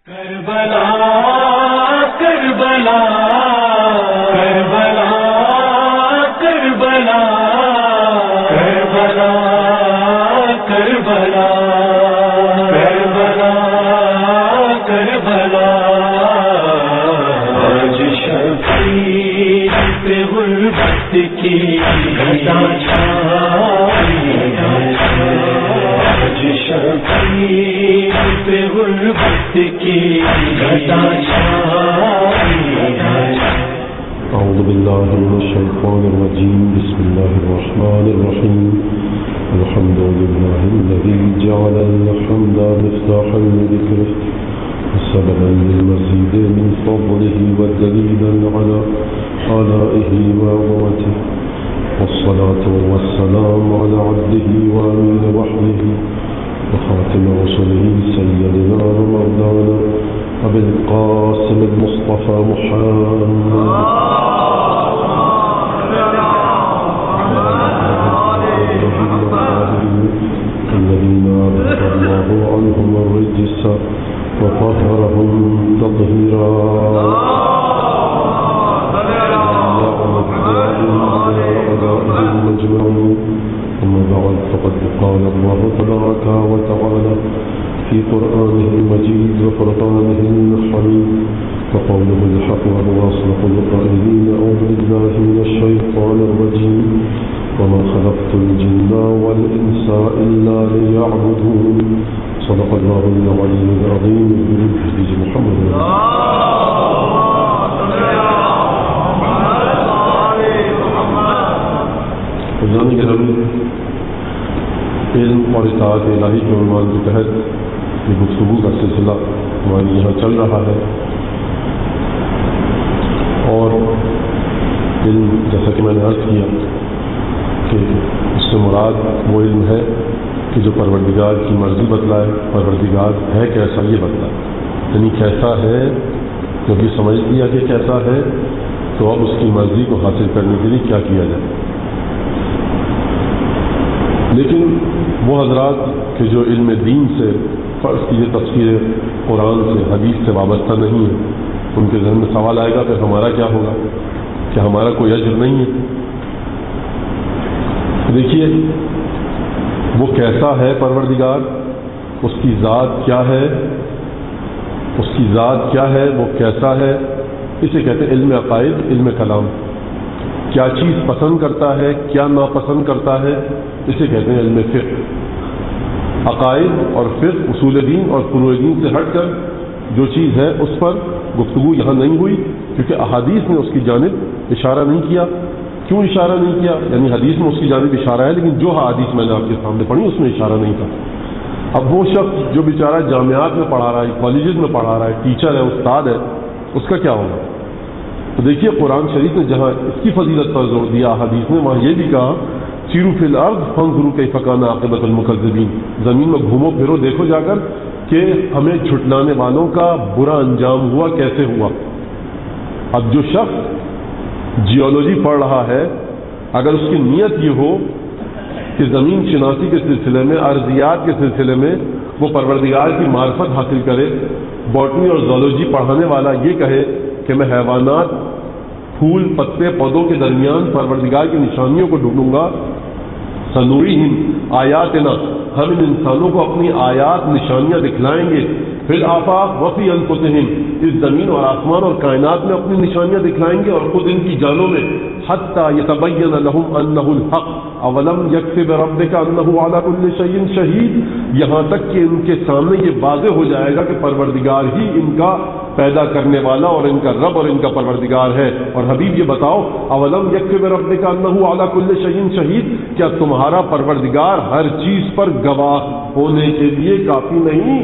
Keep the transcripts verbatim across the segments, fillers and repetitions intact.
کربلا کربلا کربلا کربلا کربلا کربلا کربلا کربلا آج شفیع پہ غربت کی گھٹا چھائی آج شفیع پہ غربت کی گھٹا چھائی اعوذ باللہ من الشیطان الرجیم بسم اللہ الرحمن الرحیم الحمد للہ الذی جعل الحمد مفتاحا لذکرہ وسببا للمزید من فضله ودلیلا على آلائه وعظمته والصلاة والسلام على عبده وأمين وحيه وخاتم رسله سيدنا ومولانا أبي القاسم المصطفى محمد الذين أذهب الله عنهم الرجس وطهرهم تطهيرا ثم بعد فقد قال الله تبارك وتعالى في قرآنه المجيد وفرقانه الحميد وقوله الحق وهو أصدق القائلين أعوذ بالله من الشيطان الرجيم وما خلقت الجن والإنس إلا ليعبدون صدق الله العلي العظيم بحديث محمد جانے کے ضرور علم اور اطاعت الہی کے عنوان کے تحت یہ گفتگو کا سلسلہ ہمارے یہاں چل رہا ہے اور علم جیسا کہ میں نے عرض کیا کہ اس سے مراد وہ علم ہے کہ جو پروردگار کی مرضی بتلائے، پروردگار ہے کیسا یہ بتلائے، یعنی کیسا ہے جب یہ سمجھ لیا کہ کیسا ہے تو اب اس کی مرضی کو حاصل کرنے کے لیے کیا کیا جائے۔ لیکن وہ حضرات کہ جو علم دین سے فرض کیجیے تفسیر قرآن سے حدیث سے وابستہ نہیں ہے، ان کے ذہن میں سوال آئے گا کہ ہمارا کیا ہوگا، کہ ہمارا کوئی اجر نہیں ہے۔ دیکھیے وہ کیسا ہے پروردگار، اس کی ذات کیا ہے، اس کی ذات کیا ہے، وہ کیسا ہے، اسے کہتے ہیں علم عقائد، علم کلام۔ کیا چیز پسند کرتا ہے، کیا ناپسند کرتا ہے، اسے کہتے ہیں علم فقہ۔ عقائد اور فقہ، اصول دین اور فروع دین سے ہٹ کر جو چیز ہے اس پر گفتگو یہاں نہیں ہوئی، کیونکہ احادیث نے اس کی جانب اشارہ نہیں کیا۔ کیوں اشارہ نہیں کیا؟ یعنی حدیث میں اس کی جانب اشارہ ہے، لیکن جو حدیث میں نے آپ کے سامنے پڑھی اس میں اشارہ نہیں تھا۔ اب وہ شخص جو بیچارہ جامعات میں پڑھا رہا ہے، کالجز میں پڑھا رہا ہے، ٹیچر ہے، استاد ہے، اس کا کیا ہوگا؟ تو دیکھیے قرآن شریف نے جہاں اس کی فضیلت پر زور دیا، حدیث نے وہاں یہ بھی کہا سیروا فی الارض فانظروا کیف کان عاقبۃ المکذبین، زمین میں گھومو پھرو دیکھو جا کر کہ ہمیں جھٹلانے والوں کا برا انجام ہوا کیسے ہوا۔ اب جو شخص جیولوجی پڑھ رہا ہے، اگر اس کی نیت یہ ہو کہ زمین شناسی کے سلسلے میں، ارضیات کے سلسلے میں وہ پروردگار کی معرفت حاصل کرے، باٹنی اور زولوجی پڑھانے والا یہ کہے کہ میں حیوانات، پھول، پتے، پودوں کے درمیان پروردگار کی نشانیوں کو ڈھونڈوں گا، سنوریہم آیاتنا، ہم ان انسانوں کو اپنی آیات نشانیاں دکھلائیں گے، پھر آفاق وفی انفسہم، اس زمین اور آسمان اور کائنات میں اپنی نشانیاں دکھلائیں گے اور خود ان کی جانوں میں، حتی یتبین لہم انہ الحق اولم یکفی بربک انہ علی کل شیء شہید، یہاں تک کہ ان کے سامنے یہ واضح ہو جائے گا کہ پروردگار ہی ان کا پیدا کرنے والا اور ان کا رب اور ان کا پروردگار ہے۔ اور حبیب یہ بتاؤ، اولم یکفی بربک انہ علی کل شیء شہید، کیا تمہارا پروردگار ہر چیز پر گواہ ہونے کے لیے کافی نہیں؟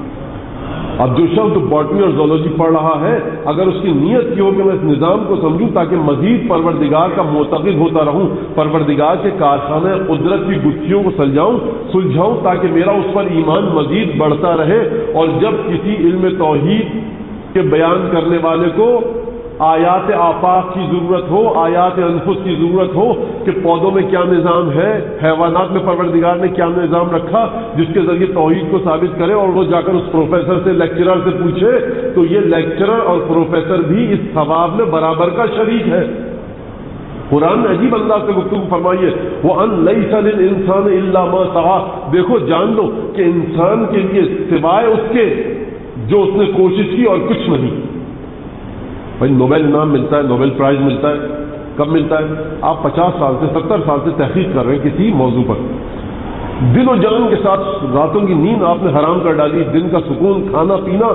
اب جو شخص باٹنی اور زولوجی پڑھ رہا ہے، اگر اس کی نیت یہ ہو کہ میں اس نظام کو سمجھوں تاکہ مزید پروردگار کا معتقد ہوتا رہوں، پروردگار کے کارخانہ قدرت کی گتھیوں کو سلجھاؤں سلجھاؤں تاکہ میرا اس پر ایمان مزید بڑھتا رہے، اور جب کسی علم توحید کے بیان کرنے والے کو آیات آفاق کی ضرورت ہو، آیات انفس کی ضرورت ہو کہ پودوں میں کیا نظام ہے، حیوانات میں پروردگار نے کیا نظام رکھا جس کے ذریعے توحید کو ثابت کرے، اور وہ جا کر اس پروفیسر سے، لیکچرر سے پوچھے، تو یہ لیکچرر اور پروفیسر بھی اس ثواب میں برابر کا شریک ہے۔ قرآن نے عجیب انداز سے گفتگو فرمائیے، وَأَن لَيْسَ لِلْإِنسَانِ إِلَّا مَا سَعَىٰ، دیکھو جان لو کہ انسان کے لیے سوائے اس کے جو اس نے کوشش کی اور کچھ نہیں۔ بھائی نوبل انعام ملتا ہے، نوبل پرائز ملتا ہے، کب ملتا ہے؟ آپ پچاس سال سے ستر سال سے تحقیق کر رہے ہیں کسی موضوع پر، دل و جان کے ساتھ، راتوں کی نیند آپ نے حرام کر ڈالی، دن کا سکون، کھانا پینا،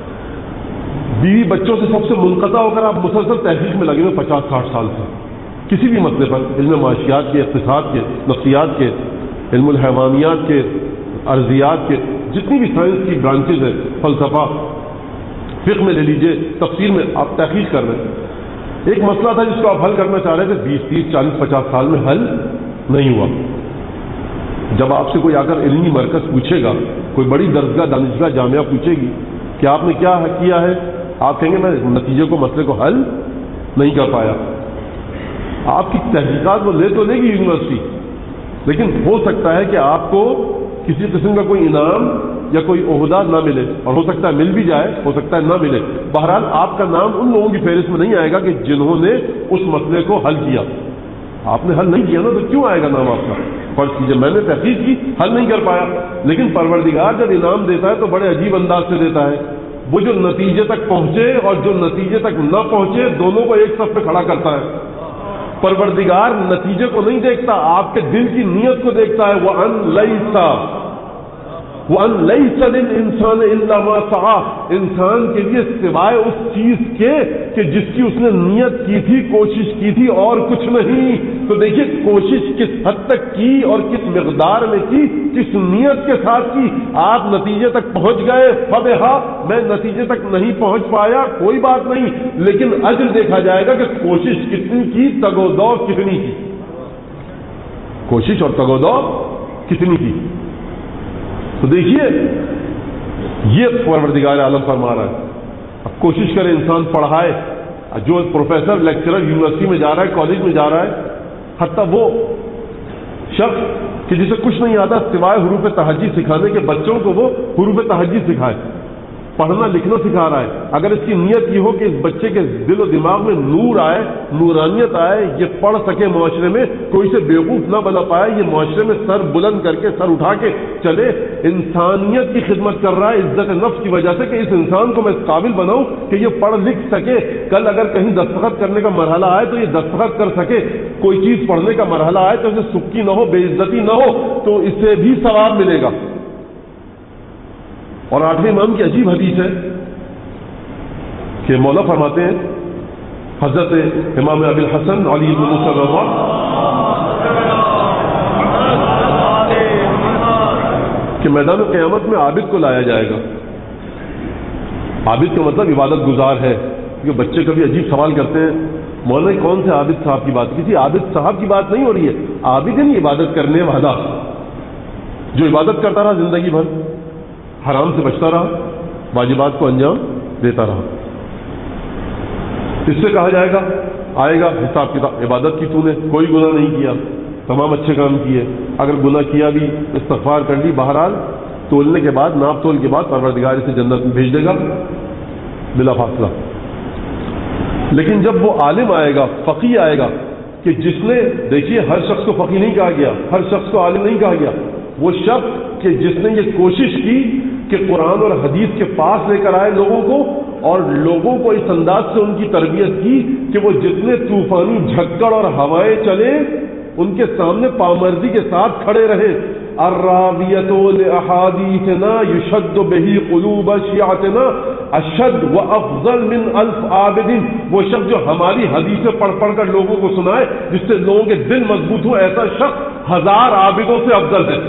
بیوی بچوں سے سب سے منقطع ہو کر آپ مسلسل تحقیق میں لگے ہوئے پچاس ساٹھ سال سے کسی بھی مسئلے پر، علم معاشیات کے، اقتصاد کے، نفسیات کے، علم الحیوانیات کے، ارضیات کے، جتنی بھی سائنس کی برانچز ہیں، فلسفہ، فقہ میں لے لیجئے، تفسیر میں آپ تحقیق کر رہے ہیں۔ ایک مسئلہ تھا جس کو آپ حل کرنا چاہ رہے تھے، بیس تیس چالیس پچاس سال میں حل نہیں ہوا۔ جب آپ سے کوئی آ کر علمی مرکز پوچھے گا، کوئی بڑی درسگاہ دانشگاہ جامعہ پوچھے گی کہ آپ نے کیا کیا ہے، آپ کہیں گے میں نتیجے کو، مسئلے کو حل نہیں کر پایا۔ آپ کی تحقیقات وہ لے تو لے گی یونیورسٹی، لیکن ہو سکتا ہے کہ آپ کو کسی قسم کا کوئی انعام یا کوئی عہدہ نہ ملے، اور ہو سکتا ہے مل بھی جائے، ہو سکتا ہے نہ ملے۔ بہرحال آپ کا نام ان لوگوں کی فہرست میں نہیں آئے گا کہ جنہوں نے اس مسئلے کو حل کیا۔ آپ نے حل نہیں کیا نا، تو کیوں آئے گا نام آپ کا؟ فرض کیجیے میں نے تحقیق کی، حل نہیں کر پایا، لیکن پروردگار جب انعام دیتا ہے تو بڑے عجیب انداز سے دیتا ہے۔ وہ جو نتیجے تک پہنچے اور جو نتیجے تک نہ پہنچے، دونوں کو ایک صف پہ کھڑا کرتا ہے۔ پروردگار نتیجے کو نہیں دیکھتا، آپ کے دل کی نیت کو دیکھتا ہے۔ وَأَن لَيْسَ وَأَن لَيْسَ لِلْإِنسَانِ إِلَّا مَا سَعَىٰ، انسان کے لیے سوائے اس چیز کے کہ جس کی اس نے نیت کی تھی، کوشش کی تھی، اور کچھ نہیں۔ تو دیکھیے کوشش کس حد تک کی اور کس مقدار میں کی، کس نیت کے ساتھ کی۔ آپ نتیجے تک پہنچ گئے، فَبِهَا، میں نتیجے تک نہیں پہنچ پایا، کوئی بات نہیں، لیکن اجر دیکھا جائے گا کہ کوشش کتنی کی، تگ و دو کتنی کی، کوشش اور تگ و دو کتنی کی۔ تو دیکھیے یہ پروردگار عالم فرما رہا ہے۔ اب کوشش کرے انسان پڑھائے، جو پروفیسر لیکچرر یونیورسٹی میں جا رہا ہے، کالج میں جا رہا ہے، حتیٰ وہ شخص کہ جسے کچھ نہیں آتا سوائے حروف تہجی سکھانے کے، بچوں کو وہ حروف تہجی سکھائے، پڑھنا لکھنا سکھا رہا ہے۔ اگر اس کی نیت یہ ہو کہ اس بچے کے دل و دماغ میں نور آئے، نورانیت آئے، یہ پڑھ سکے، معاشرے میں کوئی سے بیوقوف نہ بنا پائے، یہ معاشرے میں سر بلند کر کے، سر اٹھا کے چلے، انسانیت کی خدمت کر رہا ہے عزت نفس کی وجہ سے، کہ اس انسان کو میں اس قابل بناؤں کہ یہ پڑھ لکھ سکے، کل اگر کہیں دستخط کرنے کا مرحلہ آئے تو یہ دستخط کر سکے، کوئی چیز پڑھنے کا مرحلہ آئے تو اسے سکی نہ ہو، بے عزتی نہ ہو، تو اسے بھی ثواب ملے گا۔ اور آٹھویں امام کی عجیب حدیث ہے کہ مولا فرماتے ہیں، حضرت امام ابی الحسن علی بن موسیٰ رضا کہ میدان قیامت میں عابد کو لایا جائے گا۔ عابد کا مطلب عبادت گزار ہے، کیونکہ بچے کبھی عجیب سوال کرتے ہیں، مولانا کون سے عابد صاحب کی بات؟ کسی عابد صاحب کی بات نہیں ہو رہی ہے، عابد یعنی عبادت کرنے والا، جو عبادت کرتا رہا زندگی بھر، حرام سے بچتا رہا، واجبات کو انجام دیتا رہا۔ اس سے کہا جائے گا، آئے گا حساب کتاب، عبادت کی تو نے کوئی گناہ نہیں کیا، تمام اچھے کام کیے، اگر گناہ کیا بھی استغفار کر لی، بہرحال تولنے کے بعد، ناپ تول کے بعد پروردگار اسے جنت میں بھیج دے گا بلا فاصلہ۔ لیکن جب وہ عالم آئے گا، فقیہ آئے گا، کہ جس نے، دیکھیے ہر شخص کو فقیہ نہیں کہا گیا، ہر شخص کو عالم نہیں کہا گیا، وہ شخص کہ جس نے یہ کوشش کی کہ قرآن اور حدیث کے پاس لے کر آئے لوگوں کو، اور لوگوں کو اس انداز سے ان کی تربیت کی کہ وہ جتنے طوفانی جھکڑ اور ہوائیں چلے ان کے سامنے پامردی کے ساتھ کھڑے رہے۔ الراویۃ لاحادیثنا یشد بہ قلوب شیعتنا اشد وافضل من الف عابد، وہ شخص جو ہماری حدیثیں پڑھ پڑھ کر لوگوں کو سنائے، جس سے لوگوں کے دل مضبوط ہو، ایسا شخص ہزار عابدوں سے افضل ہے۔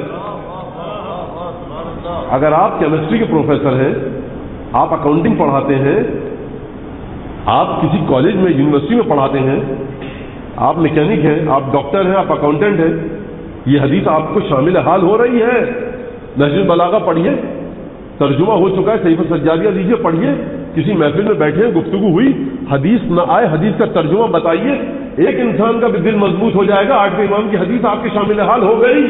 اگر آپ کیمسٹری کے پروفیسر ہیں، آپ اکاؤنٹنگ پڑھاتے ہیں، آپ کسی کالج میں یونیورسٹی میں پڑھاتے ہیں، آپ میکینک ہیں، آپ ڈاکٹر ہیں، آپ اکاؤنٹنٹ ہیں، یہ حدیث آپ کو شامل حال ہو رہی ہے۔ نہج البلاغہ پڑھیے، ترجمہ ہو چکا ہے، صحیفہ سجادیہ لیجیے، پڑھیے، کسی محفل میں بیٹھے ہیں, گفتگو ہوئی, حدیث نہ آئے, حدیث کا ترجمہ بتائیے, ایک انسان کا بھی دل مضبوط ہو جائے گا. آٹھویں امام کی حدیث آپ کے شامل حال ہو گئی.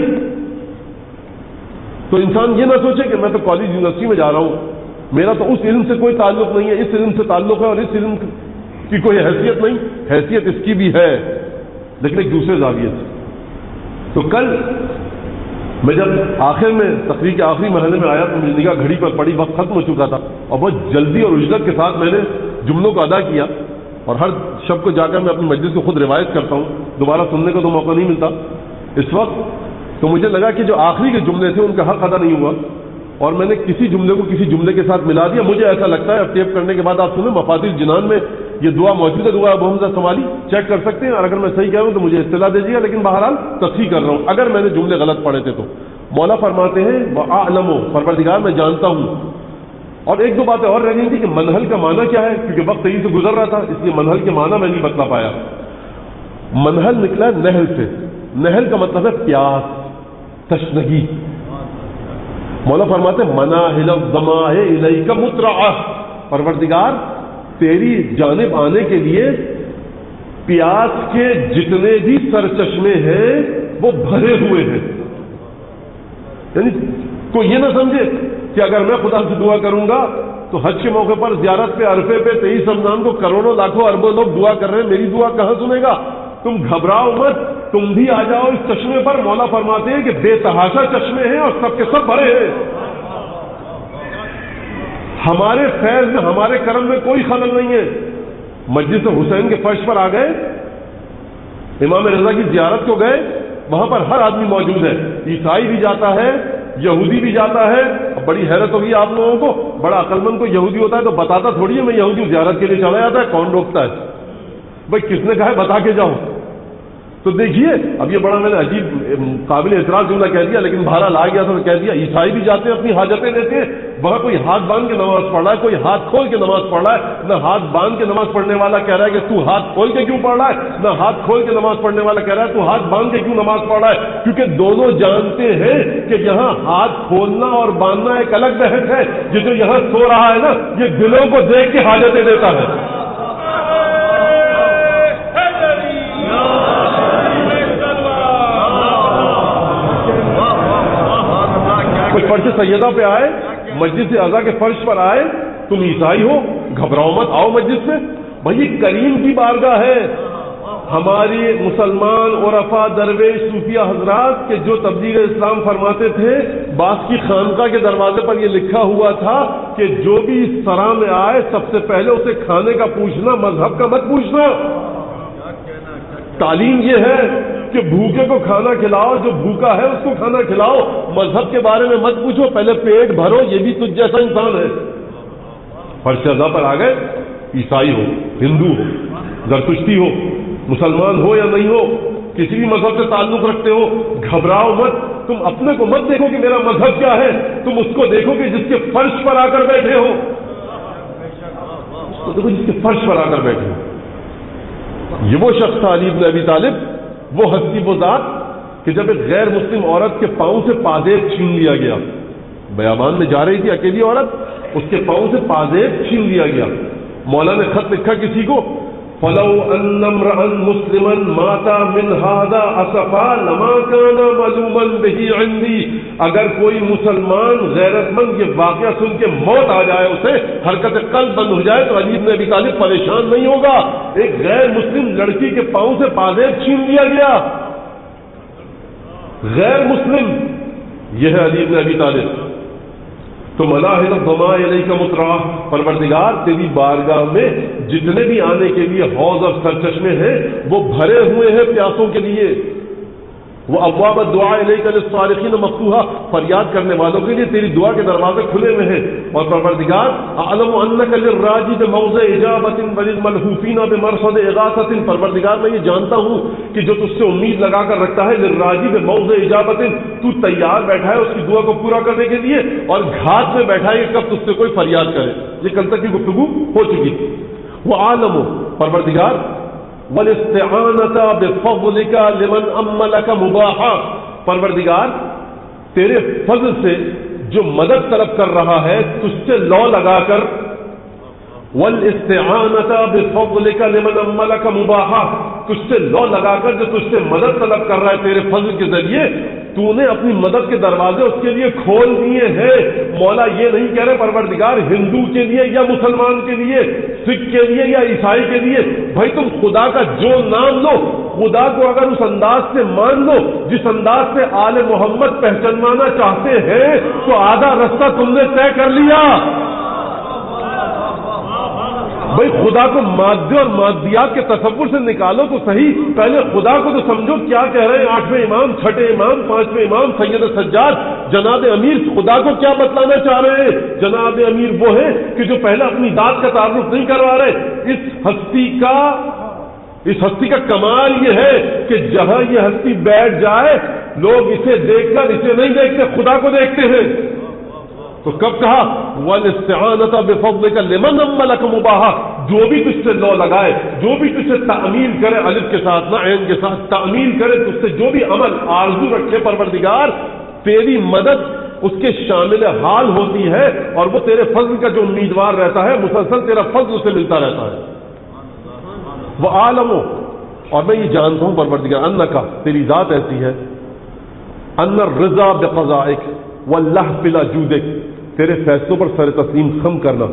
تو انسان یہ نہ سوچے کہ میں تو کالج یونیورسٹی میں جا رہا ہوں, میرا تو اس علم سے کوئی تعلق نہیں ہے, اس علم سے تعلق ہے, اور اس علم کی کوئی حیثیت نہیں. حیثیت اس کی بھی ہے, لیکن ایک دوسرے زاویے سے. تو کل میں جب آخر میں تقریر کے آخری مرحلے میں آیا تو میری نگاہ گھڑی پر پڑی, وقت ختم ہو چکا تھا, اور بہت جلدی اور اجلت کے ساتھ میں نے جملوں کو ادا کیا. اور ہر شب کو جا کر میں اپنی مجلس کو خود روایت کرتا ہوں, دوبارہ سننے کا تو موقع نہیں ملتا اس وقت. تو مجھے لگا کہ جو آخری کے جملے تھے ان کا حق ادا نہیں ہوا, اور میں نے کسی جملے کو کسی جملے کے ساتھ ملا دیا. مجھے ایسا لگتا ہے, اب ٹیپ کرنے کے بعد آپ سنیں, مفاتیح الجنان میں یہ دعا موجود ہے, دعا ابو حمزہ سمالی, چیک کر سکتے ہیں, اور اگر میں صحیح کہہ رہا ہوں تو مجھے اطلاع دیجیے گا. لیکن بہرحال تصحیح کر رہا ہوں اگر میں نے جملے غلط پڑھے تھے تو. مولا فرماتے ہیں وَأَعْلَمُ, پروردگار میں جانتا ہوں. اور ایک دو باتیں اور رہ گئی تھی کہ منہل کا معنی کیا ہے, کیونکہ وقت یہیں سے گزر رہا تھا, اس لیے منہل کے معنی میں نہیں بتلا پایا. منہل نکلا ہے نہل سے. نہل کا مطلب ہے پیاس, تشنگی. مولا فرماتے ہیں مناہل الظماء الیک مترعہ, پروردگار تیری جانب آنے کے لیے پیاس کے جتنے بھی سرچشمے ہیں وہ بھرے ہوئے ہیں. یعنی کوئی یہ نہ سمجھے کہ اگر میں خدا سے دعا کروں گا تو حج کے موقع پر زیارت پہ عرفے پہ تیئیس رمضان کو کروڑوں لاکھوں اربوں لوگ دعا کر رہے ہیں, میری دعا کہاں سنے گا. تم گھبراؤ مت, تم بھی آ جاؤ اس چشمے پر. مولا فرماتے ہیں کہ بے تحاشا چشمے ہیں اور سب کے سب بھرے ہیں. ہمارے فیض میں, ہمارے کرم میں کوئی خلل نہیں ہے. مجلس حسین کے فرش پر آ گئے, امام رضا کی زیارت کو گئے, وہاں پر ہر آدمی موجود ہے. عیسائی بھی جاتا ہے, یہودی بھی جاتا ہے. بڑی حیرت ہوگی آپ لوگوں کو, بڑا عقلمند کو یہودی ہوتا ہے تو بتاتا تھوڑی ہے میں یہودی زیارت کے لیے چلا جاتا ہے, کون روکتا ہے بھائی, کس نے کہا ہے بتا کے جاؤ. تو دیکھیے اب یہ بڑا میں نے عجیب قابل اعتراض جملہ کہہ دیا, لیکن بہرحال آ گیا تھا تو کہہ دیا. عیسائی بھی جاتے ہیں, اپنی حاجتیں لیتے ہیں, وہاں کوئی ہاتھ باندھ کے نماز پڑھ رہا ہے, کوئی ہاتھ کھول کے نماز پڑھ رہا ہے. نہ ہاتھ باندھ کے نماز پڑھنے والا کہہ رہا ہے کہ تو ہاتھ کھول کے کیوں پڑھ رہا ہے, نہ ہاتھ کھول کے نماز پڑھنے والا کہہ رہا ہے تو ہاتھ باندھ کے کیوں نماز پڑھ رہا ہے. کیونکہ دونوں جانتے ہیں کہ یہاں ہاتھ کھولنا اور باندھنا ایک الگ بحث ہے. یہ جو یہاں سو رہا ہے نا, یہ دلوں کو دیکھ کے حاجتیں دیتا ہے. کوئی فرش سیدہ پہ آئے, مسجد اعضا کے فرش پر آئے, تم عیسائی ہو, گھبراؤ مت, آؤ مسجد سے. بھائی کریم کی بارگاہ ہے. ہماری مسلمان عرفا درویش صوفیہ حضرات کے جو تبلیغ اسلام فرماتے تھے, باس کی خانقاہ کے دروازے پر یہ لکھا ہوا تھا کہ جو بھی اس طرح میں آئے سب سے پہلے اسے کھانے کا پوچھنا, مذہب کا مت پوچھنا. تعلیم یہ ہے کہ بھوکے کو کھانا کھلاؤ, جو بھوکا ہے اس کو کھانا کھلاؤ. مذہب کے بارے میں مت پوچھو, پہلے پیٹ بھرو, یہ بھی تجھ جیسا انسان ہے. فرش اعضا پر آ گئے, عیسائی ہو, ہندو ہو, زرتشتی ہو, مسلمان ہو یا نہیں ہو, کسی بھی مذہب سے تعلق رکھتے ہو, گھبراؤ مت. تم اپنے کو مت دیکھو کہ میرا مذہب کیا ہے, تم اس کو دیکھو کہ جس کے فرش پر آ کر بیٹھے ہو. اس کو دیکھو جس کے فرش پر آ کر بیٹھے ہو. یہ وہ شخص تھا علی بن ابی طالب, وہ ہستی, وہ ذات کہ جب ایک غیر مسلم عورت کے پاؤں سے پازیب چھین لیا گیا, بیابان میں جا رہی تھی اکیلی عورت, اس کے پاؤں سے پازیب چھین لیا گیا. مولا نے خط لکھا کسی کو, فَلَوْ أَنَّ امْرَأً مُسْلِمًا مَاتَ مِنْ هَذَا أَسَفًا لَمَا كَانَ مَلُومًا بِهِ عِنْدِي. اگر کوئی مسلمان غیرت مند یہ واقعہ سن کے موت آ جائے, اسے حرکت قلب بند ہو جائے, تو علی بن ابی طالب پریشان نہیں ہوگا. ایک غیر مسلم لڑکی کے پاؤں سے پازیب چھین لیا گیا, غیر مسلم, یہ ہے علی بن ابی طالب. تو مناہل الظماء الیک مترعہ, پروردگار تیری بارگاہ میں جتنے بھی آنے کے لیے حوض اور سرچشمے ہیں وہ بھرے ہوئے ہیں پیاسوں کے لیے. وہ ابواب الدعاء الیک للصارخین مفتوحہ, فریاد کرنے والوں کے لیے تیری دعا کے دروازے کھلے ہوئے ہیں. اور پروردگار اعلم انک للراجی بموضع اجابۃ وللملہوفین بمرصد اغاثۃ, پروردگار میں یہ جانتا ہوں کہ جو تجھ سے امید لگا کر رکھتا ہے, للراجی بموضع اجابۃ, تو تیار بیٹھا ہے اس کی دعا کو پورا کرنے کے لیے, اور گھاٹ میں بیٹھا ہے کہ کب تجھ سے کوئی فریاد کرے. یہ کل تک کی گفتگو ہو چکی تھی. وہ عالم پروردگار وَالِاسْتِعَانَةَ بِفَضْلِكَ لِمَنْ أَمَّلَكَ مُبَاحًا, پروردگار تیرے فضل سے جو مدد طلب کر رہا ہے تجھ سے لو لگا کر, والاستعانة بفضلك لمن عملك مباحا، تجھ سے لو لگا کر جو تجھ سے مدد طلب کر رہا ہے تیرے فضل کے ذریعے، تو نے اپنی مدد کے دروازے اس کے لیے کھول دیے ہیں۔ مولا یہ نہیں کہہ رہے پروردگار ہندو کے لیے یا مسلمان کے لیے، سکھ کے لیے یا عیسائی کے لیے، بھائی تم خدا کا جو نام لو، خدا کو اگر اس انداز سے مان لو جس انداز سے آل محمد پہچانوانا چاہتے ہیں، تو آدھا رستہ تم نے طے کر لیا۔ بھائی خدا کو مادے اور مادیات کے تصور سے نکالو تو صحیح، پہلے خدا کو تو سمجھو کیا کہہ رہے ہیں آٹھویں امام، چھٹے امام، پانچویں امام سید سجاد جناب امیر خدا کو کیا بتلانا چاہ رہے ہیں؟ جناب امیر وہ ہے کہ جو پہلے اپنی ذات کا تعارف نہیں کروا رہے۔ اس ہستی کا اس ہستی کا کمال یہ ہے کہ جہاں یہ ہستی بیٹھ جائے لوگ اسے دیکھ کر اسے نہیں دیکھتے، خدا کو دیکھتے ہیں۔ تو کب کہا والاستعانۃ بفضلک لمن عملک مباحا، جو بھی تجھ سے لو لگائے، جو بھی تجھ سے تعمیل کرے، الف کے ساتھ نہ عین کے ساتھ، تعمیل کرے تجھ سے جو بھی عمل آرزو رکھے پروردگار، تیری مدد اس کے شامل حال ہوتی ہے، اور وہ تیرے فضل کا جو امیدوار رہتا ہے، مسلسل تیرا فضل اسے ملتا رہتا ہے۔ وہ عالم، اور میں یہ جانتا ہوں پروردگار انکا، تیری ذات ایسی ہے، ان الرضا بقضائک واللہ بلا جودک، تیرے فیصلوں پر سر تسلیم خم کرنا،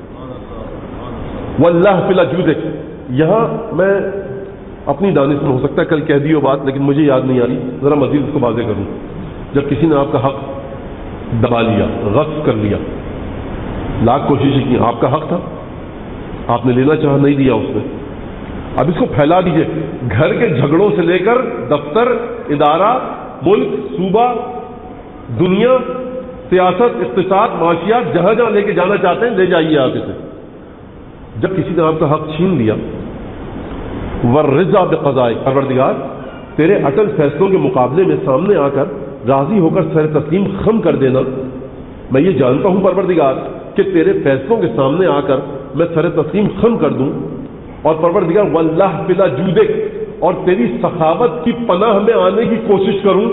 واللہ بلا جودک۔ یہاں میں اپنی دانش میں ہو سکتا ہے کل کہہ دی ہو بات، لیکن مجھے یاد نہیں آ رہی، ذرا مزید اس کو واضح کروں۔ جب کسی نے آپ کا حق دبا لیا، غصب کر لیا، لاکھ کوششیں کی، آپ کا حق تھا، آپ نے لینا چاہا، نہیں دیا اس نے، اب اس کو پھیلا دیجئے، گھر کے جھگڑوں سے لے کر دفتر، ادارہ، ملک، صوبہ، دنیا، سیاست، اقتصاد، معاشیات، جہاں جہاں لے کے جانا چاہتے ہیں لے جائیے آپ اسے۔ جب کسی نے آپ کا حق چھین لیا، والرضا بقضائک، پروردگار تیرے اٹل فیصلوں کے مقابلے میں سامنے آ کر راضی ہو کر سر تسلیم خم کر دینا، میں یہ جانتا ہوں پروردگار کہ تیرے فیصلوں کے سامنے آ کر میں سر تسلیم خم کر دوں، اور پروردگار واللہ بلا جودک، اور تیری سخاوت کی پناہ میں آنے کی کوشش کروں،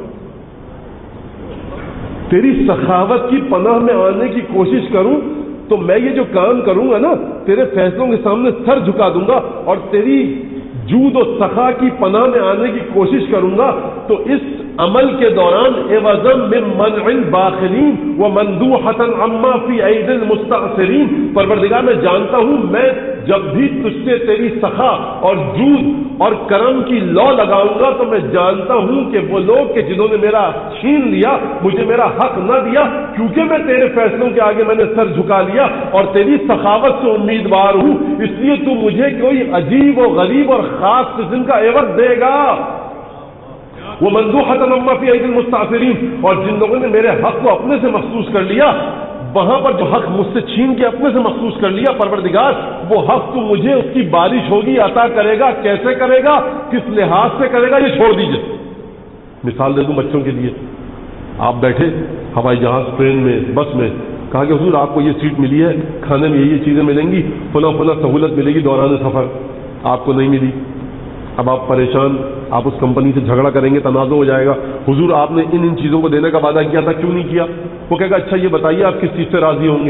تیری سخاوت کی پناہ میں آنے کی کوشش کروں، تو میں یہ جو کام کروں گا نا، تیرے فیصلوں کے سامنے سر جھکا دوں گا، اور تیری جود و سخا کی پناہ میں آنے کی کوشش کروں گا، تو اس عمل کے دوران عوضاً من منع الباخلین ومندوحۃ عما فی ایدی المستعصرین، پروردگار میں جانتا ہوں میں جب بھی تجھ سے تیری سخا اور جود اور کرم کی لو لگاؤں گا، تو میں جانتا ہوں کہ وہ لوگ کہ جنہوں نے میرا چھین لیا، مجھے میرا حق نہ دیا، کیونکہ میں تیرے فیصلوں کے آگے میں نے سر جھکا لیا اور تیری سخاوت سے امیدوار ہوں، اس لیے تو مجھے کوئی عجیب و غریب اور خاص قسم کا عوض دے گا۔ وہ مندوحۃ عما فی ایدی المستعصرین، اور جن لوگوں نے میرے حق کو اپنے سے مخصوص کر لیا، وہاں پر جو حق مجھ سے چھین کے اپنے سے مخصوص کر لیا، پروردگار وہ حق تو مجھے اس کی بارش ہوگی عطا کرے گا، کیسے کرے گا، کس لحاظ سے کرے گا، یہ چھوڑ دیجئے۔ مثال دے دوں بچوں کے لیے، آپ بیٹھے ہوائی جہاز، ٹرین میں، بس میں، کہا کہ حضور آپ کو یہ سیٹ ملی ہے، کھانے میں یہ یہ چیزیں ملیں گی، فلاں فلاں سہولت ملے گی دوران سفر، آپ کو نہیں ملی، اب آپ پریشان، آپ اس کمپنی سے جھگڑا کریں گے، تنازع ہو جائے گا، حضور آپ نے ان ان چیزوں کو دینے کا وعدہ کیا تھا، کیوں نہیں کیا؟ وہ کہے گا اچھا یہ بتائیے آپ کس چیز سے راضی ہوں گے؟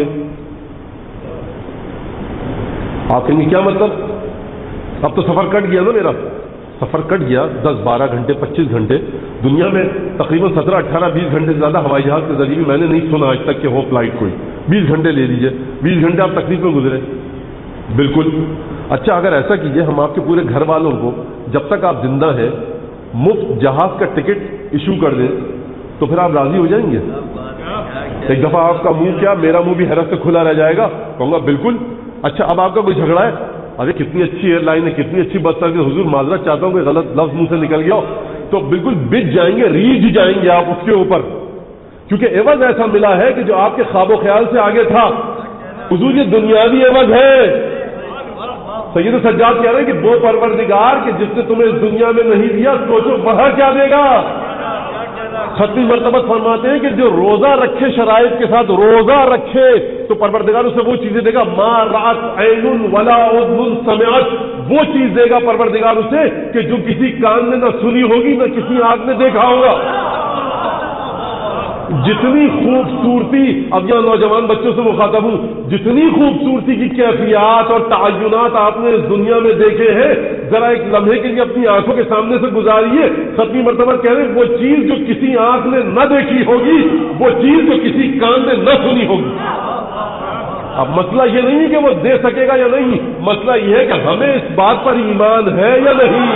آپ کہیں گے کیا مطلب؟ اب تو سفر کٹ گیا نا، میرا سفر کٹ گیا، دس بارہ گھنٹے پچیس گھنٹے، دنیا میں تقریباً سترہ اٹھارہ بیس گھنٹے سے زیادہ ہوائی جہاز کے ذریعے بھی میں نے نہیں سنا آج تک کہ ہو فلائٹ کوئی، بیس گھنٹے لے لیجیے، بیس گھنٹے آپ تکلیف میں گزرے، بالکل۔ اچھا اگر ایسا کیجئے ہم آپ کے پورے گھر والوں کو جب تک آپ زندہ ہیں مفت جہاز کا ٹکٹ ایشو کر دیں، تو پھر آپ راضی ہو جائیں گے؟ ایک دفعہ آپ کا منہ کیا میرا منہ بھی حیرت سے کھلا رہ جائے گا، کہوں گا بالکل۔ اچھا اب آپ کا کوئی جھگڑا ہے، ارے کتنی اچھی ایئر لائن ہے، کتنی اچھی بس سروس، حضور معذرت چاہتا ہوں کہ غلط لفظ منہ سے نکل گیا ہو، تو بالکل بچ جائیں گے، ریجھ جائیں گے آپ اس کے اوپر، کیونکہ عوض ایسا ملا ہے کہ جو آپ کے خواب و خیال سے آگے تھا۔ حضور یہ دنیاوی عوض ہے۔ سید سجاد کہہ رہے ہیں کہ وہ پروردگار کہ جس نے تمہیں اس دنیا میں نہیں دیا، سوچو وہاں کیا دے گا۔ چھتیس مرتبہ فرماتے ہیں کہ جو روزہ رکھے، شرائط کے ساتھ روزہ رکھے، تو پروردگار اسے وہ چیزیں دے گا، ما رأت عین ولا اذن سمعت، وہ چیز دے گا پروردگار اسے کہ جو کسی کان نے نہ سنی ہوگی، نہ کسی آنکھ نے دیکھا ہوگا۔ جتنی خوبصورتی، اب یہاں نوجوان بچوں سے مخاطب ہوں، جتنی خوبصورتی کی کیفیات اور تعینات آپ نے اس دنیا میں دیکھے ہیں، ذرا ایک لمحے کے لیے اپنی آنکھوں کے سامنے سے گزاریے. ستویں مرتبہ کہہ رہے ہیں وہ چیز جو کسی آنکھ نے نہ دیکھی ہوگی، وہ چیز جو کسی کان نے نہ سنی ہوگی. اب مسئلہ یہ نہیں ہے کہ وہ دے سکے گا یا نہیں، مسئلہ یہ ہے کہ ہمیں اس بات پر ایمان ہے یا نہیں.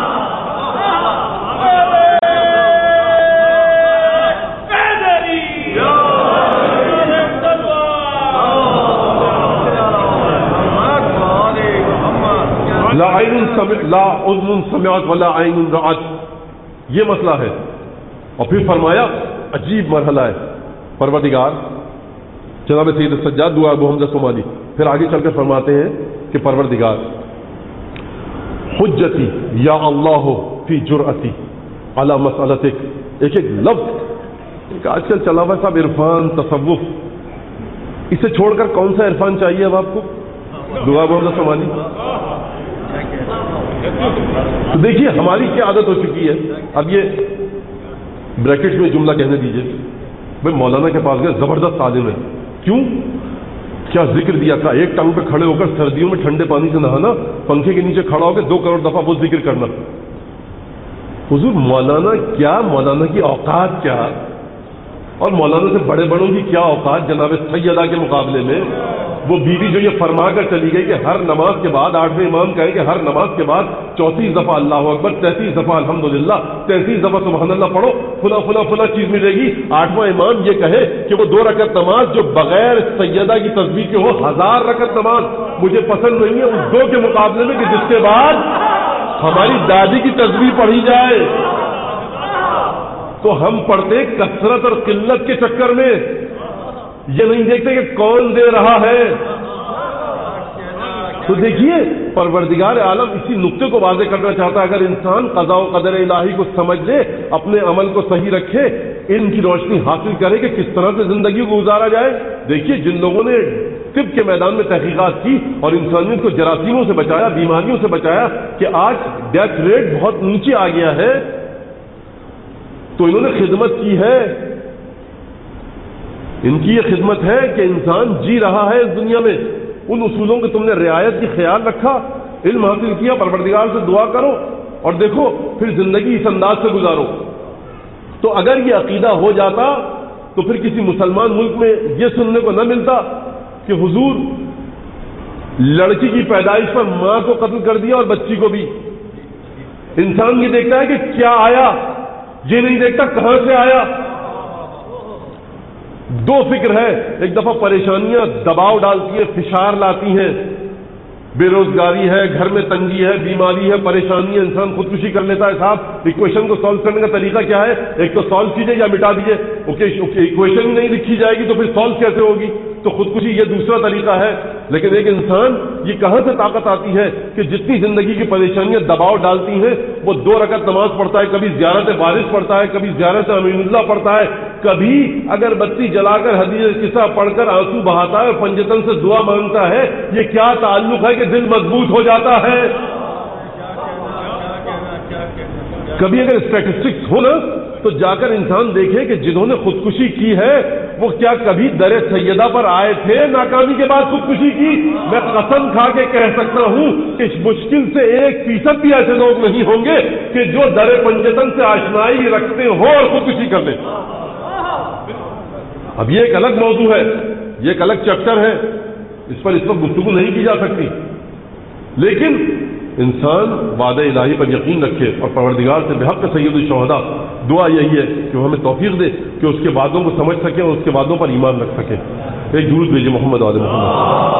لا عین سمع لا اذن سمعت ولا عین رأت، یہ مسئلہ ہے. اور پھر فرمایا عجیب مرحلہ ہے. پروردگار جناب سید السجاد دعا ابو حمزہ صومالی پھر آگے چل کر فرماتے ہیں کہ پروردگار حجتی یا اللہ فی جرأتی علی مسئلتک. ایک ایک لفظ ایک آج کل چلا ہوا صاحب عرفان تصوف، اسے چھوڑ کر کون سا عرفان چاہیے اب آپ کو؟ دعا ابو حمزہ صومالی. تو دیکھیے ہماری کیا عادت ہو چکی ہے. اب یہ بریکٹس میں جملہ کہنے دیجئے، بھائی مولانا کے پاس گئے، زبردست عالم ہے، کیوں؟ کیا ذکر دیا تھا؟ ایک ٹانگ پہ کھڑے ہو کر سردیوں میں ٹھنڈے پانی سے نہانا، پنکھے کے نیچے کھڑا ہو کے دو کروڑ دفعہ وہ ذکر کرنا. حضور مولانا کیا، مولانا کی اوقات کیا، اور مولانا سے بڑے بڑوں کی کیا اوقات جناب سیدہ کے مقابلے میں. وہ بیوی جو یہ فرما کر چلی گئی کہ ہر نماز کے بعد، آٹھویں امام کہے کہ ہر نماز کے بعد چونتیس دفعہ اللہ اکبر، تینتیس دفعہ الحمدللہ، تینتیس دفعہ سبحان اللہ پڑھو، فلاں فلاں فلاں چیز ملے گی. آٹھواں امام یہ کہے کہ وہ دو رکعت نماز جو بغیر سیدہ کی تسبیح کے ہو، ہزار رکعت نماز مجھے پسند نہیں ہے اس دو کے مقابلے میں کہ جس کے بعد ہماری دادی کی تسبیح پڑھی جائے. تو ہم پڑھتے کثرت اور قلت کے چکر میں، یہ نہیں دیکھتے کہ کون دے رہا ہے. تو دیکھیے پروردگار عالم اسی نقطے کو واضح کرنا چاہتا ہے. اگر انسان قضاء و قدر الہی کو سمجھ لے، اپنے عمل کو صحیح رکھے، ان کی روشنی حاصل کرے کہ کس طرح سے زندگی کو گزارا جائے. دیکھیے جن لوگوں نے طب کے میدان میں تحقیقات کی اور انسانیت کو جراثیموں سے بچایا، بیماریوں سے بچایا، کہ آج ڈیتھ ریٹ بہت نیچے آ گیا ہے، تو انہوں نے خدمت کی ہے. ان کی یہ خدمت ہے کہ انسان جی رہا ہے اس دنیا میں، ان اصولوں کے تم نے رعایت کی خیال رکھا، علم حاصل کیا، پروردگار سے دعا کرو اور دیکھو پھر زندگی اس انداز سے گزارو. تو اگر یہ عقیدہ ہو جاتا تو پھر کسی مسلمان ملک میں یہ سننے کو نہ ملتا کہ حضور لڑکی کی پیدائش پر ماں کو قتل کر دیا اور بچی کو بھی. انسان یہ دیکھتا ہے کہ کیا آیا، یہ نہیں دیکھتا کہاں سے آیا. دو فکر ہے، ایک دفعہ پریشانیاں دباؤ ڈالتی ہیں، فشار لاتی ہیں، بے روزگاری ہے، گھر میں تنگی ہے، بیماری ہے، پریشانی ہے، انسان خودکشی کر لیتا ہے. صاحب ایکویشن کو سالو کرنے کا طریقہ کیا ہے؟ ایک تو سالو کیجئے یا مٹا دیجئے. ایکویشن ہی نہیں لکھی جائے گی تو پھر سالو کیسے ہوگی؟ تو خودکشی یہ دوسرا طریقہ ہے. لیکن ایک انسان یہ کہاں سے طاقت آتی ہے کہ جتنی زندگی کی پریشانیاں دباؤ ڈالتی ہیں وہ دو رکعت نماز پڑھتا ہے، کبھی زیارت وارث پڑھتا ہے، کبھی زیارت امین اللہ پڑھتا ہے، کبھی اگر بتی جلا کر حدیث قصہ پڑھ کر آنسو بہاتا ہے اور پنجتن سے دعا مانگتا ہے. یہ کیا تعلق ہے کہ دل مضبوط ہو جاتا ہے. کبھی اگر اسٹیٹسٹکس ہو نا تو جا کر انسان دیکھے کہ جنہوں نے خودکشی کی ہے وہ کیا کبھی در سیدہ پر آئے تھے ناکامی کے بعد خودکشی کی؟ میں قسم کھا کے کہہ سکتا ہوں کہ مشکل سے ایک فیصد بھی ایسے لوگ نہیں ہوں گے کہ جو در پنجتن سے آشنائی رکھتے ہوں اور خودکشی کر لیں. اب یہ ایک الگ موضوع ہے، یہ ایک الگ چیپٹر ہے، اس پر اس وقت گفتگو نہیں کی جا سکتی. لیکن انسان وعدہ الہی پر یقین رکھے اور پروردگار سے بحق سید الشہداء دعا یہی ہے کہ وہ ہمیں توفیق دے کہ اس کے وعدوں کو سمجھ سکے اور اس کے وعدوں پر ایمان رکھ سکے. ایک درود بھیجیے محمد آل محمد.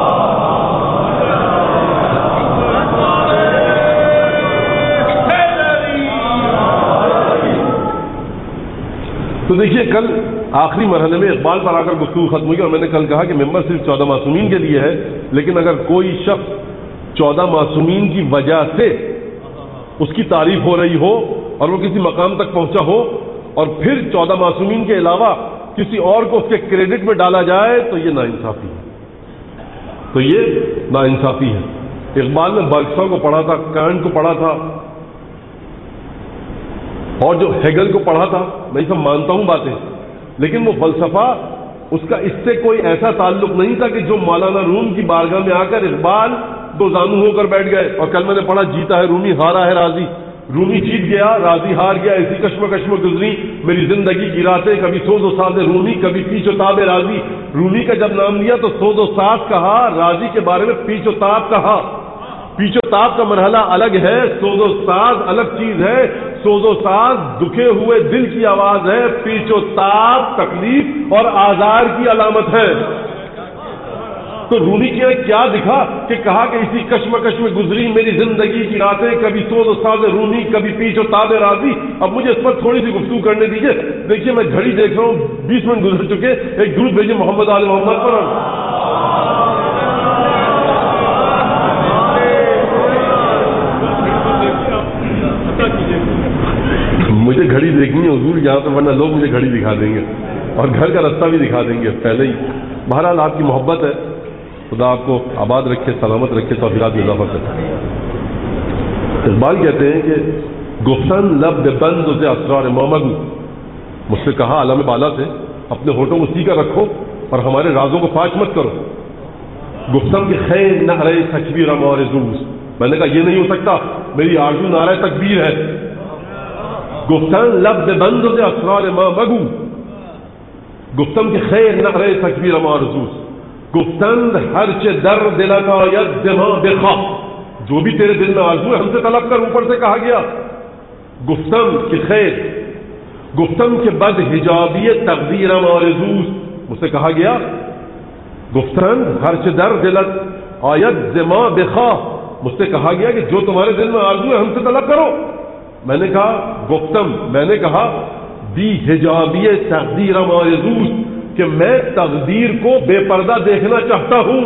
تو دیکھیے کل آخری مرحلے میں اقبال پر آ کر گفتگو ختم ہوئی اور میں نے کل کہا کہ ممبر صرف چودہ معصومین کے لیے ہے، لیکن اگر کوئی شخص چودہ معصومین کی وجہ سے اس کی تعریف ہو رہی ہو اور وہ کسی مقام تک پہنچا ہو اور پھر چودہ معصومین کے علاوہ کسی اور کو اس کے کریڈٹ میں ڈالا جائے تو یہ ناانصافی ہے، تو یہ ناانصافی ہے. اقبال نے برکسا کو پڑھا تھا، کانٹ کو پڑھا تھا اور جو ہیگل کو پڑھا تھا. میں یہ سب مانتا ہوں باتیں، لیکن وہ فلسفہ اس کا اس سے کوئی ایسا تعلق نہیں تھا کہ جو مولانا روم کی بارگاہ میں آ کر اقبال دو زانو ہو کر بیٹھ گئے اور کل میں نے پڑھا جیتا ہے رومی ہارا ہے راضی. رومی جیت گیا راضی ہار گیا، ایسی کشم کشم گزری میری زندگی کی راتیں، کبھی سوز و ساز رومی کبھی پیچ و تاب راضی. رومی کا جب نام لیا تو سوز و ساز کہا، راضی کے بارے میں پیچ و تاب کہا. پیچ و تاب کا مرحلہ الگ ہے، سوز و ساز الگ چیز ہے. سوز و ساز دکھے ہوئے دل کی آواز ہے، پیچ و تاب تکلیف اور آزار کی علامت ہے. تو رومی کے کیا دکھا کہ کہا کہ اسی کشمکش میں گزری میری زندگی کی راتیں، کبھی سوز و ساز رومی کبھی پیچ و تاب راضی. اب مجھے اس پر تھوڑی سی گفتگو کرنے دیجیے. دیکھیے میں گھڑی دیکھ رہا ہوں، بیس منٹ گزر چکے. ایک درود بھیجیے محمد آل محمد پر. مجھے گھڑی دیکھنی ہے حضور یہاں پہ، ورنہ لوگ مجھے گھڑی دکھا دیں گے اور گھر کا رستہ بھی دکھا دیں گے پہلے ہی. بہرحال آپ کی محبت ہے، خدا آپ کو آباد رکھے، سلامت رکھے، توفیقات میں اضافہ کرے. اقبال کہتے ہیں کہ گفتن لب بند سے اسرار مامگو، مجھ سے کہا علم بالا سے اپنے ہونٹوں کو سیکھا رکھو اور ہمارے رازوں کو فاش مت کرو. گفتن کے خیر نعرہ تکبیر ہمارے زوز، میں نے کہا یہ نہیں ہو سکتا، میری آرزو نعرہ تکبیر ہے. گفتن لب بند سے اسرار مامگو، گفتن کے خیر نعرہ تکبیر ہمارے زوز. گفتند ہر چے در دلا کا ید دماغ بخوا، جو بھی تیرے دل میں آرزو ہے ہم سے طلب کر. اوپر سے کہا گیا گفتم کے خیر، گفتم کے بد حجابی تقدیر آرزوز، مجھ سے کہا گیا گفتند ہر چے در دلت آید دماغ بخوا، مجھ سے کہا گیا کہ جو تمہارے دل میں آرزو ہے ہم سے طلب کرو. میں نے کہا گفتم، میں نے کہا بی حجابی تقدیر آرزوز، کہ میں تقدیر کو بے پردہ دیکھنا چاہتا ہوں.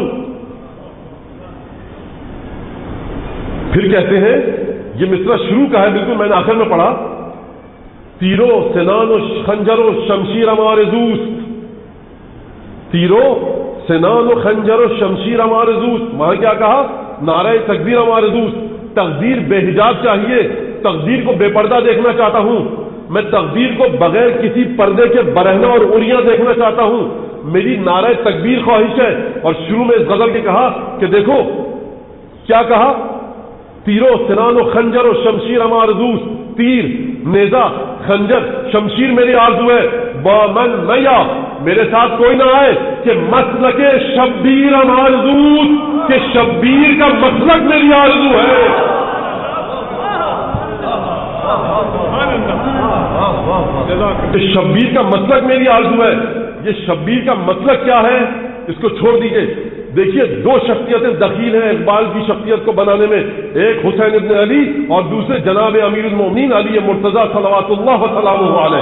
پھر کہتے ہیں یہ مصرع شروع کا ہے، بالکل میں نے آخر میں پڑھا، تیرو سنان و خنجر و شمشیر ہمارے دوست، تیرو سنان و خنجر و شمشیر ہمارے دوست. وہاں کیا کہا؟ نعرہ تقدیر ہمارے دوست. تقدیر بے حجاب چاہیے، تقدیر کو بے پردہ دیکھنا چاہتا ہوں. میں تقدیر کو بغیر کسی پردے کے برہنہ اور اڑیاں دیکھنا چاہتا ہوں. میری نعرہ تکبیر خواہش ہے. اور شروع میں اس غزل کے کہا کہ دیکھو کیا کہا، تیرو سنان و خنجر و شمشیر ہمارے دوست. تیر، نیزہ، خنجر، شمشیر میری آرزو ہے. بامن نیا، میرے ساتھ کوئی نہ آئے کہ مسلک شبیر ہمارے دوست، کہ شبیر کا مسلک میری آرزو ہے. شبیر کا مسلک میری آرزو ہے. یہ شبیر کا مسلک کیا ہے اس کو چھوڑ دیجئے. دیکھیے دو شخصیتیں دخیل ہیں اقبال کی شخصیت کو بنانے میں، ایک حسین ابن علی اور دوسرے جناب امیر المومنین علی مرتضیٰ صلوات اللہ وسلامہ علیہ.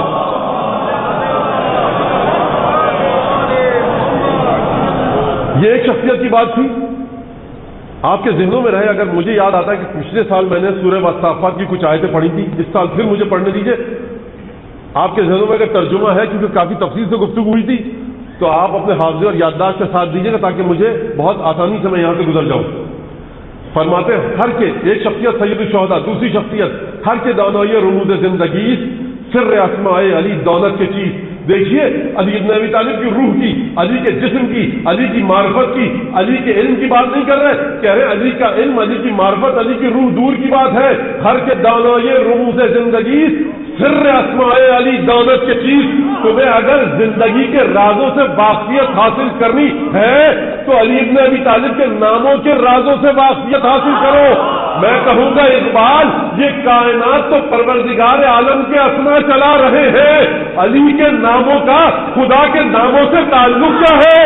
یہ ایک شخصیت کی بات تھی. آپ کے ذہنوں میں رہے، اگر مجھے یاد آتا ہے کہ پچھلے سال میں نے سورہ والصافات کی کچھ آیتیں پڑھی تھی، اس سال پھر مجھے پڑھنے دیجیے. آپ کے ذہنوں میں اگر ترجمہ ہے، کیونکہ کافی تفصیل سے گفتگو ہوئی تھی، تو آپ اپنے حافظے اور یادداشت کے ساتھ دیجیے گا تاکہ مجھے بہت آسانی سے میں یہاں سے گزر جاؤں. فرماتے ہیں ہر کے ایک شخصیت سید الشہداء، دوسری شخصیت ہر کے دانائی رموز زندگی، سر اسماء علی دولت کے چیز. دیکھیے علی ابن ابی طالب کی روح کی، علی کے جسم کی، علی کی معرفت کی، علی کے علم کی بات نہیں کر رہے، کہہ رہے علی کا علم، علی کی معرفت، علی کی روح دور کی بات ہے. ہر کے دانائی رموز زندگی، سر اسماء علی دولت کے چیز. تمہیں اگر زندگی کے رازوں سے واقفیت حاصل کرنی ہے تو علی ابن ابی طالب کے ناموں کے رازوں سے واقفیت حاصل کرو. میں کہوں گا اقبال، یہ کائنات تو پروردگار عالم کے اسماء چلا رہے ہیں، علی کے ناموں کا خدا کے ناموں سے تعلق کیا ہے؟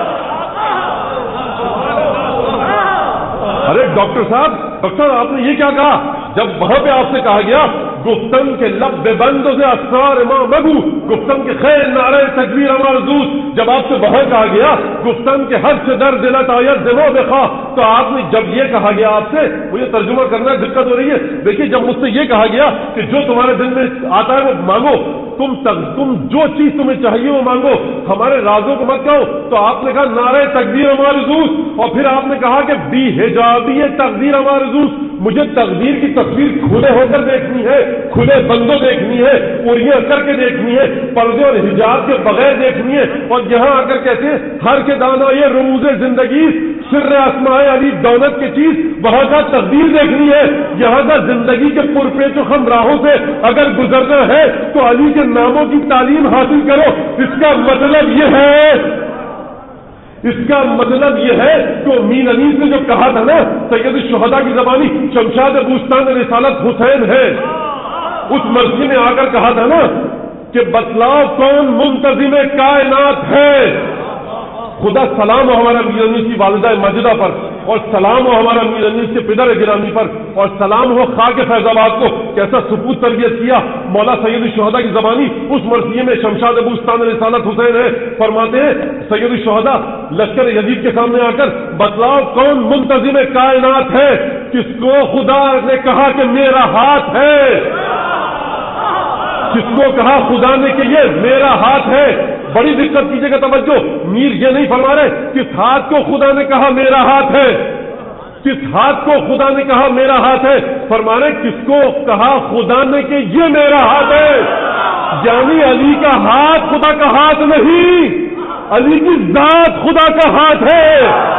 ارے ڈاکٹر صاحب، ڈاکٹر آپ نے یہ کیا کہا جب وہاں پہ آپ سے کہا گیا گفتن کے لب بے بندوں سے اسرار ماں مگو، گفتن کے خیر نعرہ تکبیر ہمارے دوست. جب آپ سے وہاں کہا گیا گفتن کے ہر سے در دلت آیت دمو بخوا، تو آپ نے جب یہ کہا گیا آپ سے، مجھے ترجمہ کرنا دقت ہو رہی ہے. دیکھیے جب مجھ سے یہ کہا گیا کہ جو تمہارے دل میں آتا ہے وہ مانگو، تم تک تم جو چیز تمہیں چاہیے وہ مانگو، ہمارے رازوں کو مت کہو، تو آپ نے کہا نعرہ تکبیر ہمارے دوست. اور پھر آپ نے کہا کہ بی حجابی تقدیر ہمارے دوست، مجھے تقدیر کی تصویر کھلے ہو کر دیکھنی ہے، کھلے بندوں دیکھنی ہے، اریاں کر کے دیکھنی ہے، پردے اور حجاب کے بغیر دیکھنی ہے. اور یہاں آ کر کہتے ہیں ہر کے دانا یہ رموز زندگی سر اسماء علی دولت کی چیز، وہاں کا تقدیر دیکھنی ہے. یہاں کا زندگی کے پرپیچ و خم راہوں سے اگر گزرنا ہے تو علی کے ناموں کی تعلیم حاصل کرو. اس کا مطلب یہ ہے اس کا مطلب یہ ہے کہ مین علی نے جو کہا تھا نا سید الشہداء کی زبانی شمشاد بوستان رسالت حسین ہے، اس مرثی میں آ کر کہا تھا نا کہ بتلاؤ کون منتظم کائنات ہے. خدا سلام ہو ہمارا میر انیس کی والدہ ماجدہ پر، اور سلام ہو ہمارا میر انیس کے پدر گرامی پر، اور سلام ہو خاک فیض آباد کو کیسا سپوت تربیت کیا. مولا سید الشہداء کی زبانی اس مرثیے میں شمشاد بوستان رسالت حسین ہے، فرماتے ہیں سید الشہداء لشکر یزید کے سامنے آ کر بتلاؤ کون منتظم کائنات ہے، کس کو خدا نے کہا کہ میرا ہاتھ ہے، کس کو کہا خدا نے کہ یہ میرا ہاتھ ہے. بڑی دقت کیجیے گا توجہ، میر یہ نہیں فرما رہے کس ہاتھ کو خدا نے کہا میرا ہاتھ ہے، کس ہاتھ کو خدا نے کہا میرا ہاتھ ہے، فرما رہے کس کو کہا خدا نے کہ یہ میرا ہاتھ ہے. یعنی علی کا ہاتھ خدا کا ہاتھ نہیں، علی کی ذات خدا کا ہاتھ ہے.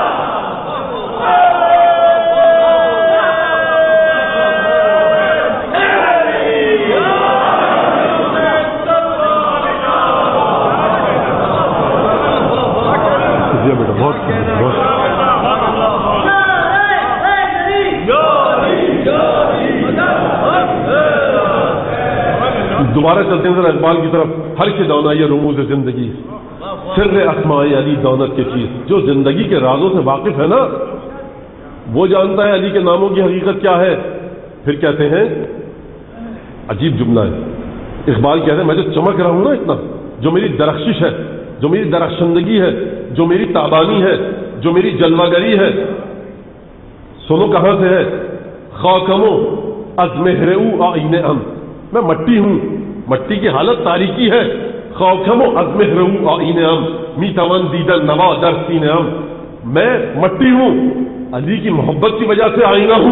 دوبارہ چلتے ہیں ذرا اقبال کی طرف. ہر کے دانا یہ رموز زندگی سر اسماء علی دانت کی چیز. جو زندگی کے رازوں سے واقف ہے نا وہ جانتا ہے علی کے ناموں کی حقیقت کیا ہے. پھر کہتے ہیں عجیب جملہ ہے، اقبال کہتے ہیں میں جو چمک رہا ہوں نا اتنا، جو میری درخشش ہے، جو میری درخشندگی ہے، جو میری تابانی ہے، جو میری جلوہ گری ہے، سنو کہاں سے ہے. خاکمو از مہرو آئین ام، میں مٹی ہوں، مٹی کی حالت تاریکی ہے. خاکمو از مہرو آئین ام می توان دیدن نوا در سینہ ام، میں مٹی ہوں، علی کی محبت کی وجہ سے آئینہ ہوں.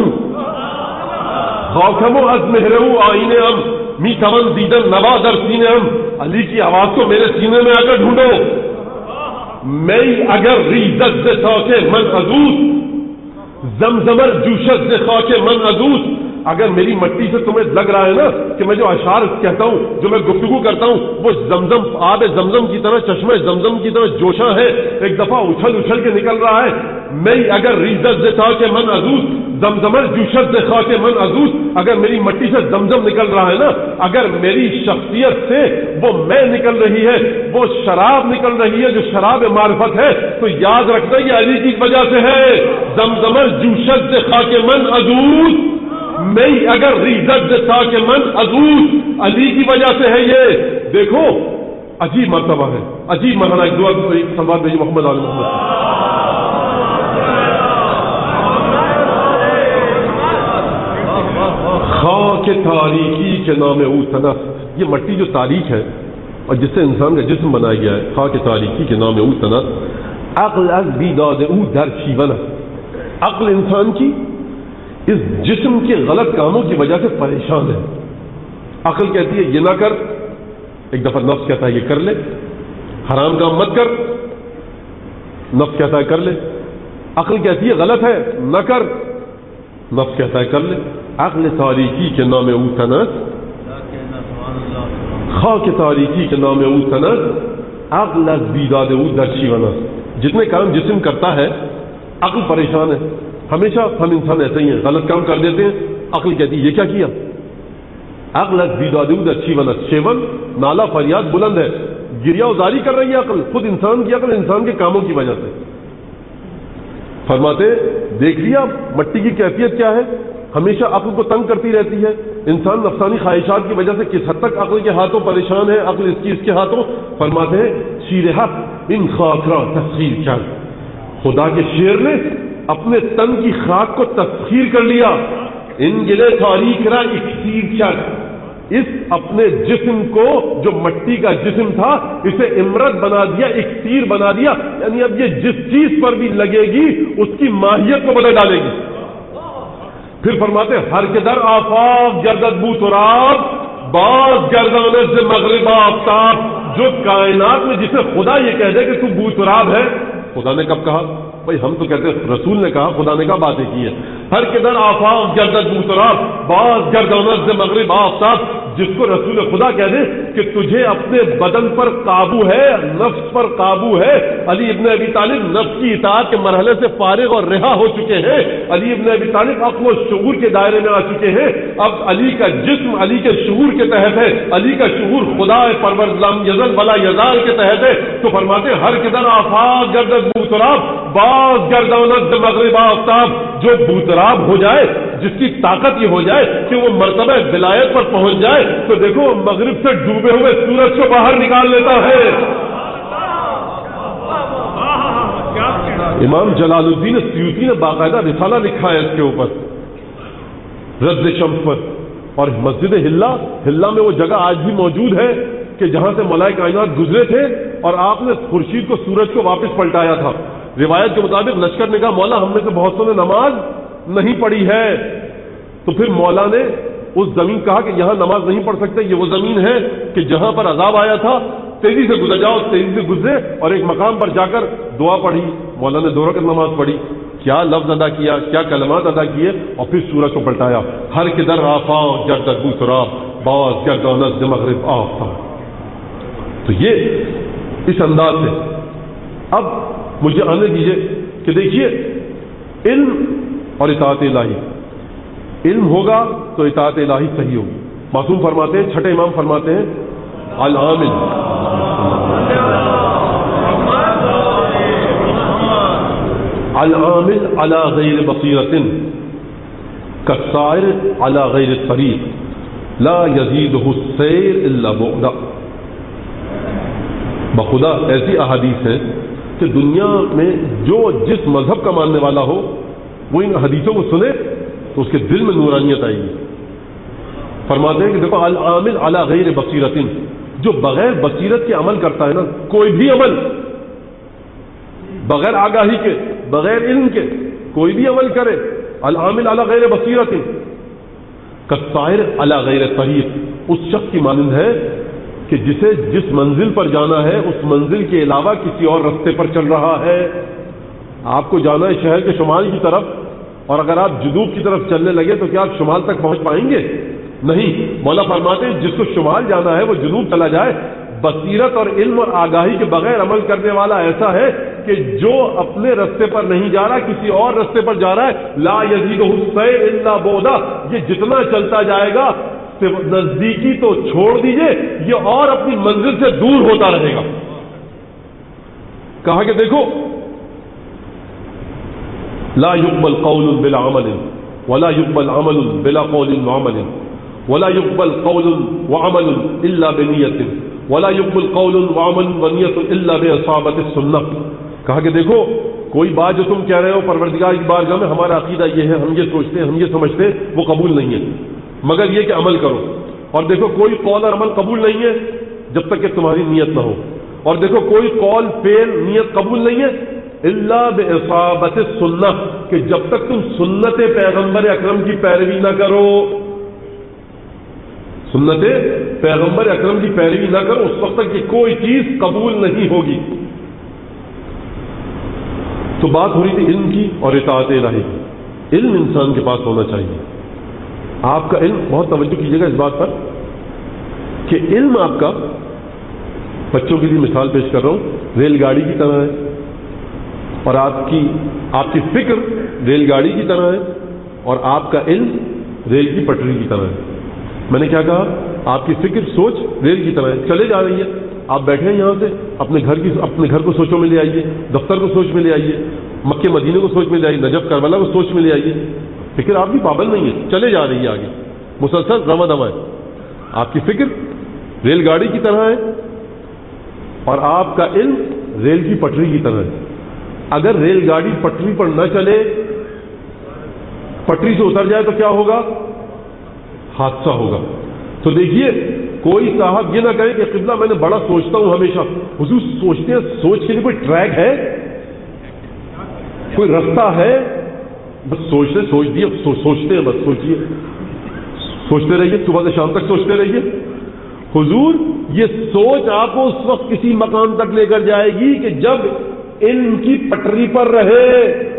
خاکمو از مہرو آئین ام می توان دیدن نوا در سینہ ام، علی کی آواز کو میرے سینے میں اگر ڈھونڈو. میں اگر ریزت سے خاک من ازوس، زمزمر جوشت سے خاک من ازوس. اگر میری مٹی سے تمہیں لگ رہا ہے نا کہ میں جو اشعار کہتا ہوں، جو میں گفتگو کرتا ہوں، وہ زمزم آب زمزم کی طرح، چشمہ زمزم کی طرح جوشاں ہے، ایک دفعہ اچھل اچھل کے نکل رہا ہے. میں اگر ریزت سے خاک من ازوس، زمزمر جوشت سے خاک من ازوس، اگر میری مٹی سے زمزم نکل رہا ہے نا، اگر میری شخصیت سے وہ میں نکل رہی ہے، وہ شراب نکل رہی ہے جو شراب معرفت ہے، تو یاد رکھنا یہ علی کی وجہ سے ہے. زمزمر جوشت سے خاک من ازوس، میں اگر ریزت سے خاک من ازوس، علی کی وجہ سے ہے. یہ دیکھو عجیب مرتبہ ہے، عجیب مرحلہ. ایک دعا ایک سوال بھیجی محمد علی محمد. خاک تاریکی کے نام او تنس، یہ مٹی جو تاریک ہے اور جس سے انسان کا جسم بنایا گیا ہے، خاک تاریکی کے نام او تنس. عقل از بیداد او در شیون، عقل انسان کی اس جسم کے غلط کاموں کی وجہ سے پریشان ہے. عقل کہتی ہے یہ نہ کر، ایک دفعہ نفس کہتا ہے یہ کر لے. حرام کام مت کر، نفس کہتا ہے کر لے. عقل کہتی ہے غلط ہے نہ کر، نفس کہتا ہے کر لے. عقل تاریکی کے نام او تنس، خاک تاریکی کے نام او تنس، عقل از بیداد او در شیون. جتنے کام جسم کرتا ہے عقل پریشان ہے. ہمیشہ ہم انسان ایسے ہی ہیں، غلط کام کر دیتے ہیں، عقل کہتی ہے یہ کیا کیا. عقل از بیداد او در شیون، شیون نالا فریاد بلند ہے، گریا ازاری کر رہی ہے عقل، خود انسان کی عقل انسان کے کاموں کی وجہ سے. فرماتے دیکھ لیا مٹی کی کیفیت کیا ہے، ہمیشہ عقل کو تنگ کرتی رہتی ہے. انسان نفسانی خواہشات کی وجہ سے کس حد تک عقل کے ہاتھوں پریشان ہے، عقل اس کی اس کے ہاتھوں. فرماتے ہیں شیر حق ان خاکرا تسخیر کر، خدا کے شیر نے اپنے تن کی خاک کو تسخیر کر لیا. ان گلے تاریخ را اکسیر کر، اس اپنے جسم کو جو مٹی کا جسم تھا اسے امرت بنا دیا، اکسیر بنا دیا. یعنی اب یہ جس چیز پر بھی لگے گی اس کی ماہیت کو بدل ڈالے گی. پھر فرماتے ہر کے در آفاق گردد بو تراب باز گردانے سے مغرب آفتاب. جو کائنات میں جسے خدا یہ کہہ دے کہ تو بو تراب ہے، خدا نے کب کہا؟ بھائی ہم تو کہتے ہیں رسول نے کہا، خدا نے کہا باتیں کی ہے. ہر کے در آفاق گردد بو تراب باز گردانے سے مغرب آفتاب. جس کو رسول خدا کہہ دے کہ تجھے اپنے بدن پر قابو ہے، نفس پر قابو ہے. علی ابن ابی طالب نفس کی اطاعت کے مرحلے سے فارغ اور رہا ہو چکے ہیں. علی ابن ابی طالب عقل و شعور کے دائرے میں آ چکے ہیں. اب علی کا جسم علی کے شعور کے تحت ہے، علی کا شعور خدا پرور لم یزل ولا یزال کے تحت ہے. تو فرماتے ہر کدھر آفاق گردد بوتراب باز گردانت مغرب آفتاب. جو بوتراب ہو جائے، جس کی طاقت یہ ہو جائے کہ وہ مرتبہ ولایت پر پہنچ جائے، تو دیکھو مغرب سے ڈوبے ہوئے سورج کو باہر نکال لیتا ہے. امام جلال الدین سیوطی نے باقاعدہ رسالہ لکھا ہے اس کے اوپر، رد شمس پر. اور مسجد ہلا ہلا میں وہ جگہ آج بھی موجود ہے کہ جہاں سے ملائکہ کائنات گزرے تھے اور آپ نے خورشید کو سورج کو واپس پلٹایا تھا. روایت کے مطابق لشکر نے کہا مولا ہم میں سے بہت سو نے نماز نہیں پڑھی ہے. تو پھر مولا نے اس زمین کہا کہ یہاں نماز نہیں پڑھ سکتے، یہ وہ زمین ہے کہ جہاں پر عذاب آیا تھا، تیزی سے گزر جاؤ. تیزی سے گزرے اور ایک مقام پر جا کر دعا پڑھی. مولا نے دو رکعت نماز پڑھی، کیا لفظ ادا کیا، کیا کلمات ادا کیے، اور پھر سورج کو پلٹایا. ہر کدھر آفاق گردد بوتراب باز گردانت مغرب آفتاب. تو یہ اس انداز سے اب مجھے آنے دیجیے کہ دیکھیے علم اور اطاعت الہی. علم ہوگا تو اطاعت الہی صحیح ہوگی. معصوم فرماتے ہیں، چھٹے امام فرماتے ہیں العامل العامل علی غیر بصیرۃ کالسائر علی غیر الطریق لا یزیدہ السیر الا بعدا. بخدا ایسی احادیث ہیں کہ دنیا میں جو جس مذہب کا ماننے والا ہو وہ ان حدیثوں کو سنے تو اس کے دل میں نورانیت آئے گی. فرماتے ہیں کہ دیکھو العامل علی غیر بصیرۃ، جو بغیر بصیرت کے عمل کرتا ہے نا، کوئی بھی عمل بغیر آگاہی کے، بغیر علم کے کوئی بھی عمل کرے، العامل علی غیر بصیرۃ کالسائر علی غیر طریق، اس شخص کی مانند ہے کہ جسے جس منزل پر جانا ہے اس منزل کے علاوہ کسی اور رستے پر چل رہا ہے. آپ کو جانا ہے شہر کے شمال کی طرف، اور اگر آپ جنوب کی طرف چلنے لگے تو کیا آپ شمال تک پہنچ پائیں گے؟ نہیں. مولا فرماتے ہیں جس کو شمال جانا ہے وہ جنوب چلا جائے. بصیرت اور علم اور آگاہی کے بغیر عمل کرنے والا ایسا ہے کہ جو اپنے رستے پر نہیں جا رہا، کسی اور رستے پر جا رہا ہے. لا یزیدہ السیر الا بعدا، یہ جتنا چلتا جائے گا نزدیکی تو چھوڑ دیجئے، یہ اور اپنی منزل سے دور ہوتا رہے گا. کہا کہ دیکھو لا يقبل قول بلا عمل ولا يقبل عمل بلا قول وعمل ولا يقبل قول وعمل الا بنیت ولا يقبل قول وعمل ونیت الا باصابۃ السنہ. کہا کہ دیکھو کوئی بات جو تم کہہ رہے ہو پروردگار کی بارگاہ میں ہمارا عقیدہ یہ ہے، ہم یہ سوچتے ہیں، ہم یہ سمجھتے ہیں، وہ قبول نہیں ہے، مگر یہ کہ عمل کرو. اور دیکھو کوئی قول اور عمل قبول نہیں ہے جب تک کہ تمہاری نیت نہ ہو. اور دیکھو کوئی قول فعل نیت قبول نہیں ہے الا باصابۃ السنہ، کہ جب تک تم سنت پیغمبر اکرم کی پیروی نہ کرو، سنت پیغمبر اکرم کی پیروی نہ کرو، اس وقت تک کہ کوئی چیز قبول نہیں ہوگی. تو بات ہو رہی تھی علم کی اور اطاعت الہی کی. علم انسان کے پاس ہونا چاہیے. آپ کا علم، بہت توجہ کیجیے گا اس بات پر کہ علم آپ کا، بچوں کے لیے مثال پیش کر رہا ہوں، ریل گاڑی کی طرح ہے، اور آپ کی آپ کی فکر ریل گاڑی کی طرح ہے، اور آپ کا علم ریل کی پٹری کی طرح ہے. میں نے کیا کہا؟ آپ کی فکر، سوچ ریل کی طرح ہے، چلے جا رہی ہے. آپ بیٹھے ہیں یہاں سے، اپنے گھر کی اپنے گھر کو سوچوں میں لے آئیے، دفتر کو سوچ میں لے آئیے، مکے مدینے کو سوچ میں لے آئیے، نجف کربلا کو سوچ میں لے آئیے. فکر آپ کی پابند نہیں ہے، چلے جا رہی ہے آگے، مسلسل رواں دواں ہے. آپ کی فکر ریل گاڑی کی طرح ہے اور آپ کا علم ریل کی پٹری کی طرح ہے. اگر ریل گاڑی پٹری پر نہ چلے، پٹری سے اتر جائے تو کیا ہوگا؟ حادثہ ہوگا. تو دیکھیے کوئی صاحب یہ نہ کہے کہ قبلہ میں نے بڑا سوچتا ہوں ہمیشہ. حضور سوچتے ہیں، سوچ کے لیے کوئی ٹریک ہے، کوئی رستہ ہے، بس سوچتے سوچ دیے سو, سوچتے ہیں بس سوچیے سوچتے رہیے صبح سے شام تک سوچتے رہیے. حضور یہ سوچ آپ کو اس وقت کسی مقام تک لے کر جائے گی کہ جب علم کی پٹری پر رہے,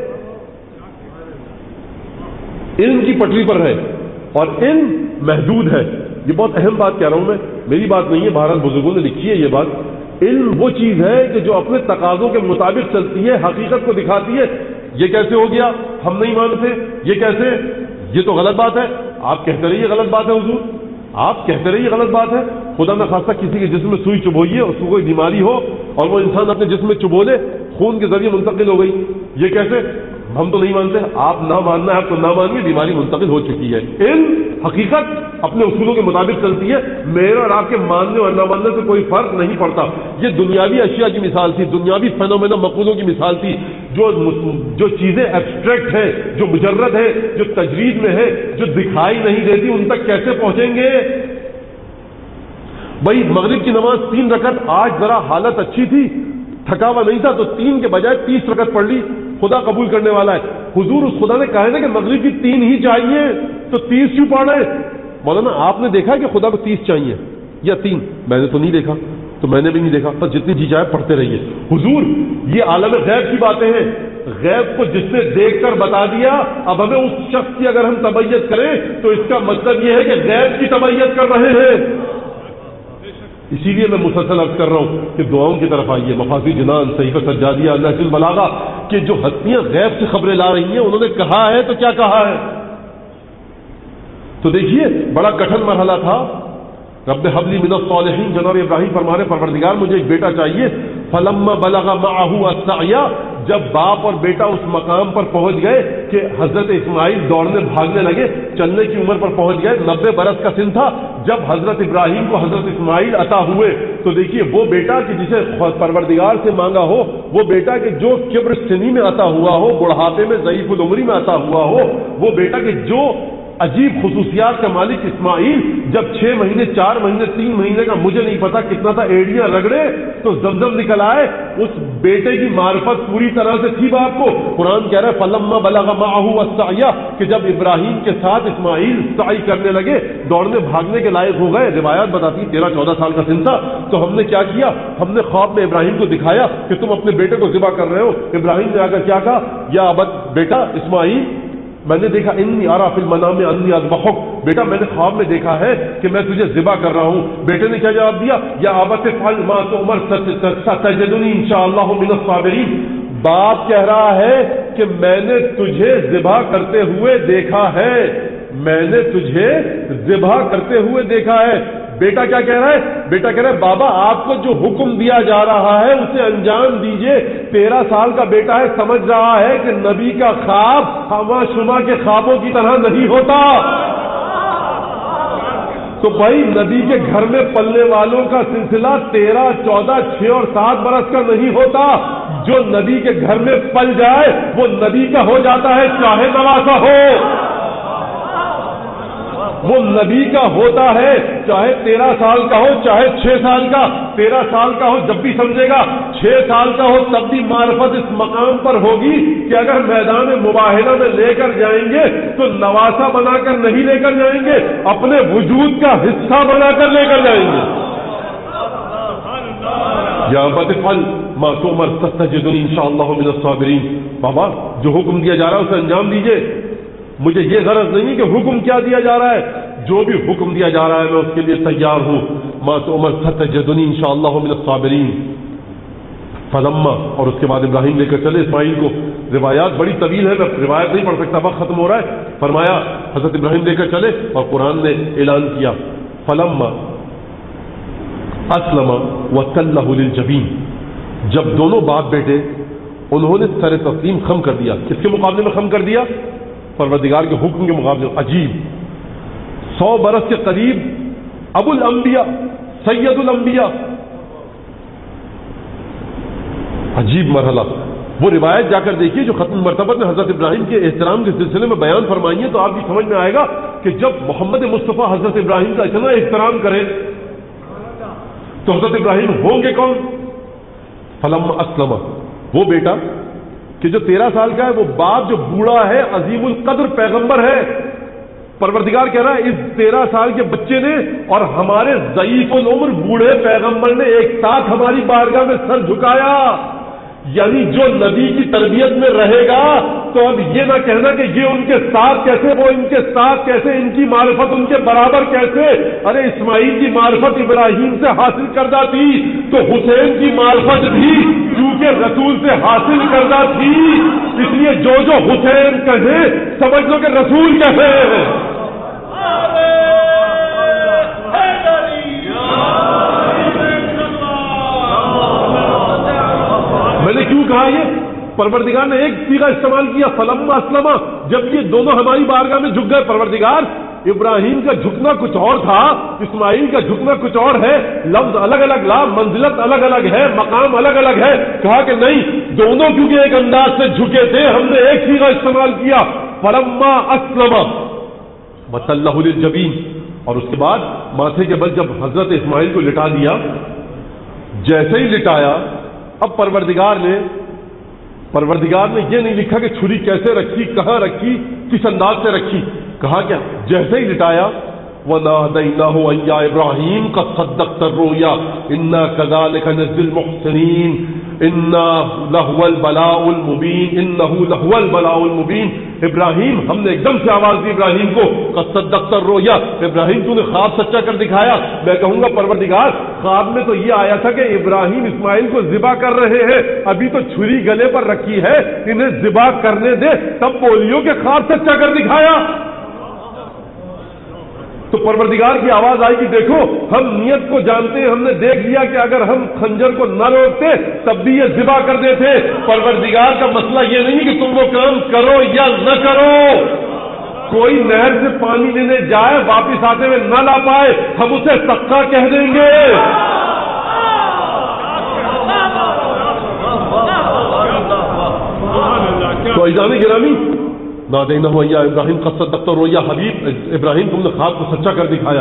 علم کی پٹری پر رہے, اور علم محدود ہے. یہ بہت اہم بات کہہ رہا ہوں میں, میری بات نہیں ہے, بہرحال بزرگوں نے لکھی ہے یہ بات. علم وہ چیز ہے کہ جو اپنے تقاضوں کے مطابق چلتی ہے, حقیقت کو دکھاتی ہے. یہ کیسے ہو گیا ہم نہیں مانتے, یہ کیسے, یہ تو غلط بات ہے. آپ کہتے رہیے غلط بات ہے حضور, آپ کہتے رہیے غلط بات ہے. خدا نہ خواستہ کسی کے جسم میں سوئی چبھوئیے, اس کو کوئی بیماری ہو اور وہ انسان اپنے جسم میں چبھولے, خون کے ذریعے منتقل ہو گئی, یہ کیسے, ہم تو نہیں مانتے. آپ نہ ماننا ہے, آپ تو نہ مانیے, بیماری منتقل ہو چکی ہے. علم حقیقت اپنے اصولوں کے مطابق چلتی ہے. میرے اور آپ کے ماننے اور نہ ماننے سے کوئی فرق نہیں پڑتا. یہ دنیاوی اشیاء کی مثال تھی, دنیاوی فینومینا مقولوں کی مثال تھی. جو جو چیزیں ایبسٹریکٹ ہیں, جو مجرد ہیں, جو تجرید میں ہے, جو دکھائی نہیں دیتی, ان تک کیسے پہنچیں گے؟ بھائی مغرب کی نماز تین رکعت, آج ذرا حالت اچھی تھی, تھکا ہوا نہیں تھا, تو تین کے بجائے تیس رکعت پڑھ لی, خدا قبول کرنے والا ہے. حضور اس خدا نے کہا ہے نا کہ مغرب کی تین ہی چاہیے, تو تیس کیوں پڑھ رہے؟ مولانا آپ نے دیکھا کہ خدا کو تیس چاہیے یا تین؟ میں نے تو نہیں دیکھا, تو میں نے بھی نہیں دیکھا, بس جتنی جی چاہے پڑھتے رہیے. حضور یہ عالم غیب کی باتیں ہیں, غیب کو جس نے دیکھ کر بتا دیا, اب ہمیں اس شخص کی اگر ہم تبعیت کریں تو اس کا مطلب یہ ہے کہ غیب کی تبعیت کر رہے ہیں. اسی لیے میں مسلسل عرض کر رہا ہوں کہ دعاؤں کی طرف آئیے. مفازی جنان, صحیفہ سجادیہ, نہج البلاغہ, کہ جو ہستیاں غیب سے خبریں لا رہی ہیں, انہوں نے کہا ہے تو کیا کہا ہے. تو دیکھیے بڑا کٹھن مرحلہ تھا. رب حبلی من الصالحین, جناب ابراہیم فرما رہے پروردگار مجھے ایک بیٹا چاہیے. فلما بلغ معه السعی, جب باپ اور بیٹا اس مقام پر پہنچ گئے کہ حضرت اسماعیل دوڑنے بھاگنے لگے, چلنے کی عمر پر پہنچ گئے, نبے برس کا سن تھا جب حضرت ابراہیم کو حضرت اسماعیل عطا ہوئے. تو دیکھیے وہ بیٹا کہ جسے پروردگار سے مانگا ہو, وہ بیٹا کہ جو کبر سنی میں عطا ہوا ہو, بڑھاپے میں ضعیف العمری میں عطا ہوا ہو, وہ بیٹا کہ جو عجیب خصوصیات کا مالک اسماعیل جب چھ مہینے چار مہینے تین مہینے کا مجھے نہیں پتا کتنا تھا ایڑیاں رگڑے تو زمزم نکل آئے, اس بیٹے کی معرفت پوری طرح سے تھی باپ کو. قرآن کہہ رہا ہے فلما بلغ معه السعی, کہ جب ابراہیم کے ساتھ اسماعیل سعی کرنے لگے, دوڑنے بھاگنے کے لائق ہو گئے. روایات بتاتی تیرہ چودہ سال کا سن تھا. تو ہم نے کیا کیا, ہم نے خواب میں ابراہیم کو دکھایا کہ تم اپنے بیٹے کو ذبح کر رہے ہو. ابراہیم نے آ کر کیا کہا, یا ابت, بیٹا اسماعیل میں نے دیکھا انی ارا فی المنام انی اذبحک, بیٹا میں نے خواب میں دیکھا ہے کہ میں تجھے ذبح کر رہا ہوں. بیٹے نے کیا جواب دیا, یا ابت افعل ما تؤمر ستجدنی انشاءاللہ من الصابرین. باپ کہہ رہا ہے کہ میں نے تجھے ذبح کرتے ہوئے دیکھا ہے, میں نے تجھے ذبح کرتے ہوئے دیکھا ہے. بیٹا کیا کہہ رہا ہے, بیٹا کہہ رہا ہے بابا آپ کو جو حکم دیا جا رہا ہے اسے انجام دیجئے. تیرہ سال کا بیٹا ہے, سمجھ رہا ہے کہ نبی کا خواب ہوا شما کے خوابوں کی طرح نہیں ہوتا. تو بھائی نبی کے گھر میں پلنے والوں کا سلسلہ تیرہ چودہ چھ اور سات برس کا نہیں ہوتا. جو نبی کے گھر میں پل جائے وہ نبی کا ہو جاتا ہے, چاہے نواسا ہو. وہ نبی کا ہوتا ہے, چاہے تیرہ سال کا ہو چاہے چھ سال کا. تیرہ سال کا ہو جب بھی سمجھے گا, چھ سال کا ہو تب بھی معرفت اس مقام پر ہوگی کہ اگر میدان مباہلہ میں لے کر جائیں گے تو نواسا بنا کر نہیں لے کر جائیں گے, اپنے وجود کا حصہ بنا کر لے کر جائیں گے. یا ابت افعل ما تؤمر ستجدنی انشاءاللہ من الصابرین. بابا جو حکم دیا جا رہا ہے اسے انجام دیجئے. مجھے یہ غرض نہیں کہ حکم کیا دیا جا رہا ہے, جو بھی حکم دیا جا رہا ہے میں اس کے لیے تیار ہوں. ما تؤمر ستجدنی انشاءاللہ من الصابرین. فلما, اور اس کے بعد ابراہیم لے کر چلے اسماعیل کو. روایات بڑی طویل ہے, میں روایت نہیں پڑھ سکتا, وقت ختم ہو رہا ہے. فرمایا حضرت ابراہیم لے کر چلے اور قرآن نے اعلان کیا فلما اسلم وتلہ للجبین. جب دونوں باپ بیٹے انہوں نے سر تسلیم خم کر دیا. کس کے مقابلے میں خم کر دیا؟ پروردگار کے حکم کے مقابلے. عجیب, سو برس کے قریب ابو الانبیاء سید الانبیاء, عجیب مرحلہ. وہ روایت جا کر دیکھیے جو ختم مرتبہ نے حضرت ابراہیم کے احترام کے سلسلے میں بیان فرمائی ہے, تو آپ کی سمجھ میں آئے گا کہ جب محمد مصطفیٰ حضرت ابراہیم کا اتنا احترام کرے تو حضرت ابراہیم ہوں گے کون؟ فلما اسلم, وہ بیٹا کہ جو تیرہ سال کا ہے وہ باپ جو بوڑھا ہے عظیم القدر پیغمبر ہے. پروردگار کہہ رہا ہے اس تیرہ سال کے بچے نے اور ہمارے ضعیف العمر بوڑھے پیغمبر نے ایک ساتھ ہماری بارگاہ میں سر جھکایا. یعنی جو نبی کی تربیت میں رہے گا تو اب یہ نہ کہنا کہ یہ ان کے ساتھ کیسے، وہ ان کے ساتھ کیسے، ان کی معرفت ان کے برابر کیسے. ارے اسماعیل کی معرفت ابراہیم سے حاصل کردہ تھی تو حسین کی معرفت بھی کیونکہ رسول سے حاصل کردہ تھی. اس لیے جو جو حسین کہے سمجھ لو کہ رسول کہے. میں نے کیوں کہا یہ؟ پروردگار نے ایک صیغہ استعمال کیا فلما اسلما، جب یہ دونوں ہماری بارگاہ میں جھک گئے. پروردگار ابراہیم کا جھکنا کچھ اور تھا، اسماعیل کا جھکنا کچھ اور ہے، لفظ الگ الگ لا، منزلت الگ الگ ہے، مقام الگ الگ ہے. کہا کہ نہیں، دونوں کیونکہ ایک انداز سے جھکے تھے ہم نے ایک صیغہ استعمال کیا فلما اسلما وتلہ للجبین. اور اس کے بعد ماتھے کے بل جب حضرت اسماعیل کو لٹا دیا، جیسے ہی لٹایا، اب پروردگار نے پروردگار نے یہ نہیں لکھا کہ چھری کیسے رکھی، کہاں رکھی، کس انداز سے رکھی. کہا کیا جیسے ہی لٹایا وَنَادَيْنَاهُ أَن يَا إِبْرَاهِيمُ قَدْ صَدَّقْتَ الرُّؤْيَا إِنَّا كَذَلِكَ نَجْزِي الْمُحْسِنِينَ إِنَّا لَهُوَ الْبَلَاءُ الْمُبِينُ إِنَّهُ لَهُوَ الْبَلَاءُ الْمُبِينُ. ابراہیم، ہم نے ایک دم سے آواز دی ابراہیم کو قَدْ صَدَّقْتَ الرُّؤْيَا، ابراہیم تو نے خواب سچا کر دکھایا. میں کہوں گا پروردگار خواب میں تو یہ آیا تھا کہ ابراہیم اسماعیل کو ذبح کر رہے ہیں، ابھی تو چھری گلے پر رکھی ہے، انہیں ذبح کرنے دے تب بولیو کہ خواب سچا کر دکھایا. تو پروردگار کی آواز آئی کہ دیکھو ہم نیت کو جانتے ہیں، ہم نے دیکھ لیا کہ اگر ہم خنجر کو نہ روکتے تب بھی یہ ذبح کر دیتے. پروردگار کا مسئلہ یہ نہیں کہ تم وہ کام کرو یا نہ کرو. کوئی نہر سے پانی لینے جائے واپس آتے ہوئے نہ لا پائے، ہم اسے سقا کہہ دیں گے. تو عزیزان گرامی، نادینہ یا ابراہیم قد صدقت الرؤیا، حبیب ابراہیم تم نے خواب کو سچا کر دکھایا.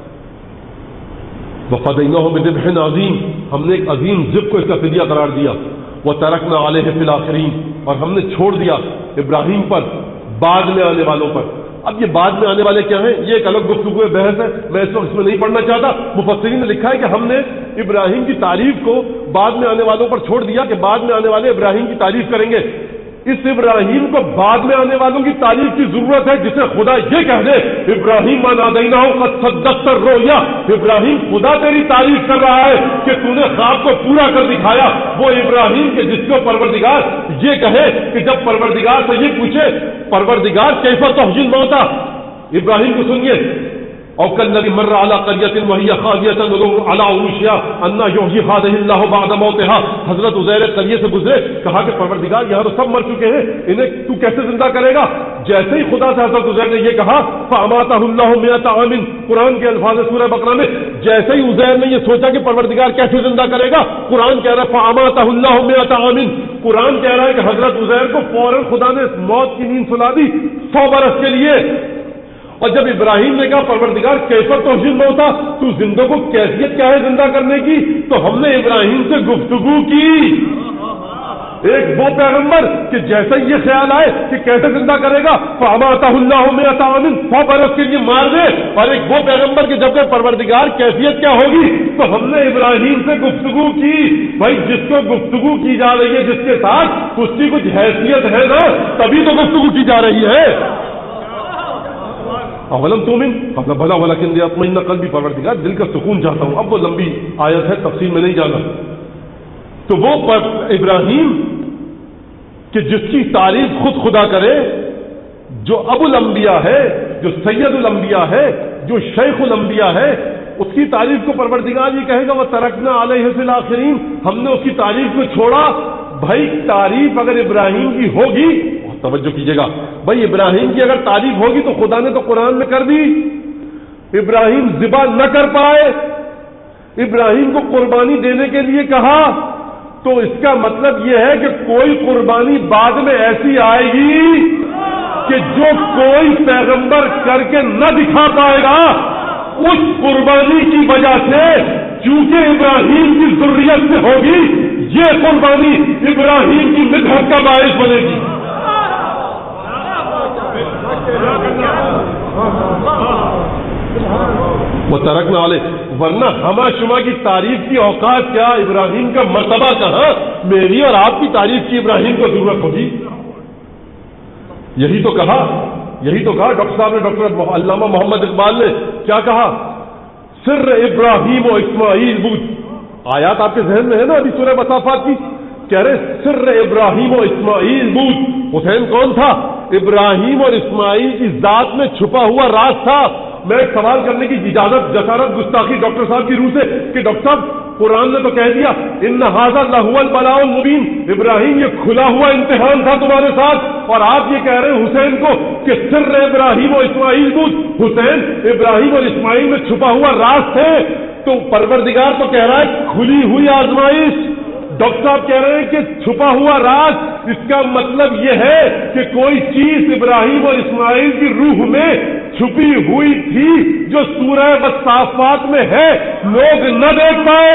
وفدیناہ بذبح عظیم، ہم نے ایک عظیم ذبح کو اس کا فدیہ قرار دیا. وترکنا علیہ فی الاخرین، اور ہم نے چھوڑ دیا ابراہیم پر بعد میں آنے والوں پر. اب یہ بعد میں آنے والے کیا ہیں یہ ایک الگ گفتگو بحث ہے، میں اس وقت اس میں نہیں پڑھنا چاہتا. مفسرین نے لکھا ہے کہ ہم نے ابراہیم کی تعریف کو بعد میں آنے والوں پر چھوڑ دیا کہ بعد میں آنے والے ابراہیم کی تعریف کریں گے. اس ابراہیم کو بعد میں آنے والوں کی تعریف کی ضرورت ہے جسے خدا یہ کہہ دے ابراہیم نادیناہ قد صدقت الرؤیا، ابراہیم خدا تیری تعریف کر رہا ہے کہ تو نے خواب کو پورا کر دکھایا. وہ ابراہیم کے جس کو پروردگار یہ کہے کہ جب پروردگار سے یہ پوچھے پروردگار کیف تحیی الموتى، ابراہیم کو سنیے، او کالذی مر علی قریۃ وہی خاویۃ علی عروشها انا یحیی هذه اللہ بعد موتها. حضرت عزیر قریہ سے گزرے، کہا کہ پروردگار یہاں تو سب مر چکے ہیں، انہیں تو کیسے زندہ کرے گا؟ جیسے ہی خدا سے حضرت عزیر نے یہ کہا فاماتہ اللہ مئۃ عام، قرآن کے الفاظ سورہ بقرہ میں جیسے ہی عزیر نے یہ سوچا کہ پروردگار کیسے زندہ کرے گا، قرآن کہہ رہا ہے فاماتہ اللہ مئۃ عام. قرآن کہہ رہا ہے کہ حضرت عزیر کو فوراً خدا نے موت کی نیند سلا دی سو برس کے لیے. اور جب ابراہیم نے کہا پروردگار کیف تحیی الموتى، تو زندوں کو کیفیت کیا ہے زندہ کرنے کی، تو ہم نے ابراہیم سے گفتگو کی. ایک وہ پیغمبر کہ جیسے یہ خیال آئے کہ کیسے زندہ کرے گا فاماتہ اللہ مئۃ عام، سو برس کے لیے مار دے. اور ایک وہ پیغمبر کہ جب کہ پروردگار کیفیت کیا ہوگی، تو ہم نے ابراہیم سے گفتگو کی. بھائی جس کو گفتگو کی جا رہی ہے جس کے ساتھ اس کی کچھ حیثیت ہے نا، تبھی تو گفتگو کی جا رہی ہے. اولم تؤمن قال بلا ولكن ليطمئن قلبي، پروردگار دل کا سکون چاہتا ہوں. اب وہ لمبی آیت ہے، تفصیل میں نہیں جانا. تو وہ ابراہیم کہ جس کی تعریف خود خدا کرے، جو ابو الانبیاء ہے، جو سید الانبیاء ہے، جو شیخ الانبیاء ہے، اس کی تعریف کو پروردگار یہ کہے گا وترکنا علیہ فی الاخرین، ہم نے اس کی تعریف کو چھوڑا. بھائی تعریف اگر ابراہیم کی ہوگی، توجہ کیجیے گا، بھائی ابراہیم کی اگر تعریف ہوگی تو خدا نے تو قرآن میں کر دی. ابراہیم ذبح نہ کر پائے، ابراہیم کو قربانی دینے کے لیے کہا، تو اس کا مطلب یہ ہے کہ کوئی قربانی بعد میں ایسی آئے گی کہ جو کوئی پیغمبر کر کے نہ دکھا پائے گا. اس قربانی کی وجہ سے چونکہ ابراہیم کی ذریت سے ہوگی، یہ قربانی ابراہیم کی مدحت کا باعث بنے گی. وہ ترکنا علیہ، ورنہ ہما شما کی تعریف کی اوقات کیا، ابراہیم کا مرتبہ کہاں، میری اور آپ کی تعریف کی ابراہیم کو ضرورت ہوگی. یہی تو کہا یہی تو کہا ڈاکٹر صاحب نے، ڈاکٹر علامہ محمد اقبال نے کیا کہا، سر ابراہیم و اسماعیل بود. آیات آپ کے ذہن میں ہے نا ابھی سورہ مصافات کی، کہہ رہے سر ابراہیم و اسماعیل بود. حسین کون تھا؟ ابراہیم اور اسماعیل کی ذات میں چھپا ہوا راز تھا. میں ایک سوال کرنے کی اجازت، جسارت، گستاخی ڈاکٹر صاحب کی روح سے کہ ڈاکٹر صاحب قرآن نے تو کہہ دیا ان ھذا لہو البلاء المبین، ابراہیم یہ کھلا ہوا امتحان تھا تمہارے ساتھ، اور آپ یہ کہہ رہے ہیں حسین کو کہ سر ابراہیم و اسماعیل بود. حسین ابراہیم اور اسماعیل میں چھپا ہوا راز تھے. تو پروردگار تو کہہ رہا ہے کھلی ہوئی آزمائش، ڈاکٹر صاحب کہہ رہے ہیں کہ چھپا ہوا راز. اس کا مطلب یہ ہے کہ کوئی چیز ابراہیم اور اسماعیل کی روح میں چھپی ہوئی تھی جو سورہ والصافات میں ہے، لوگ نہ دیکھ پائے.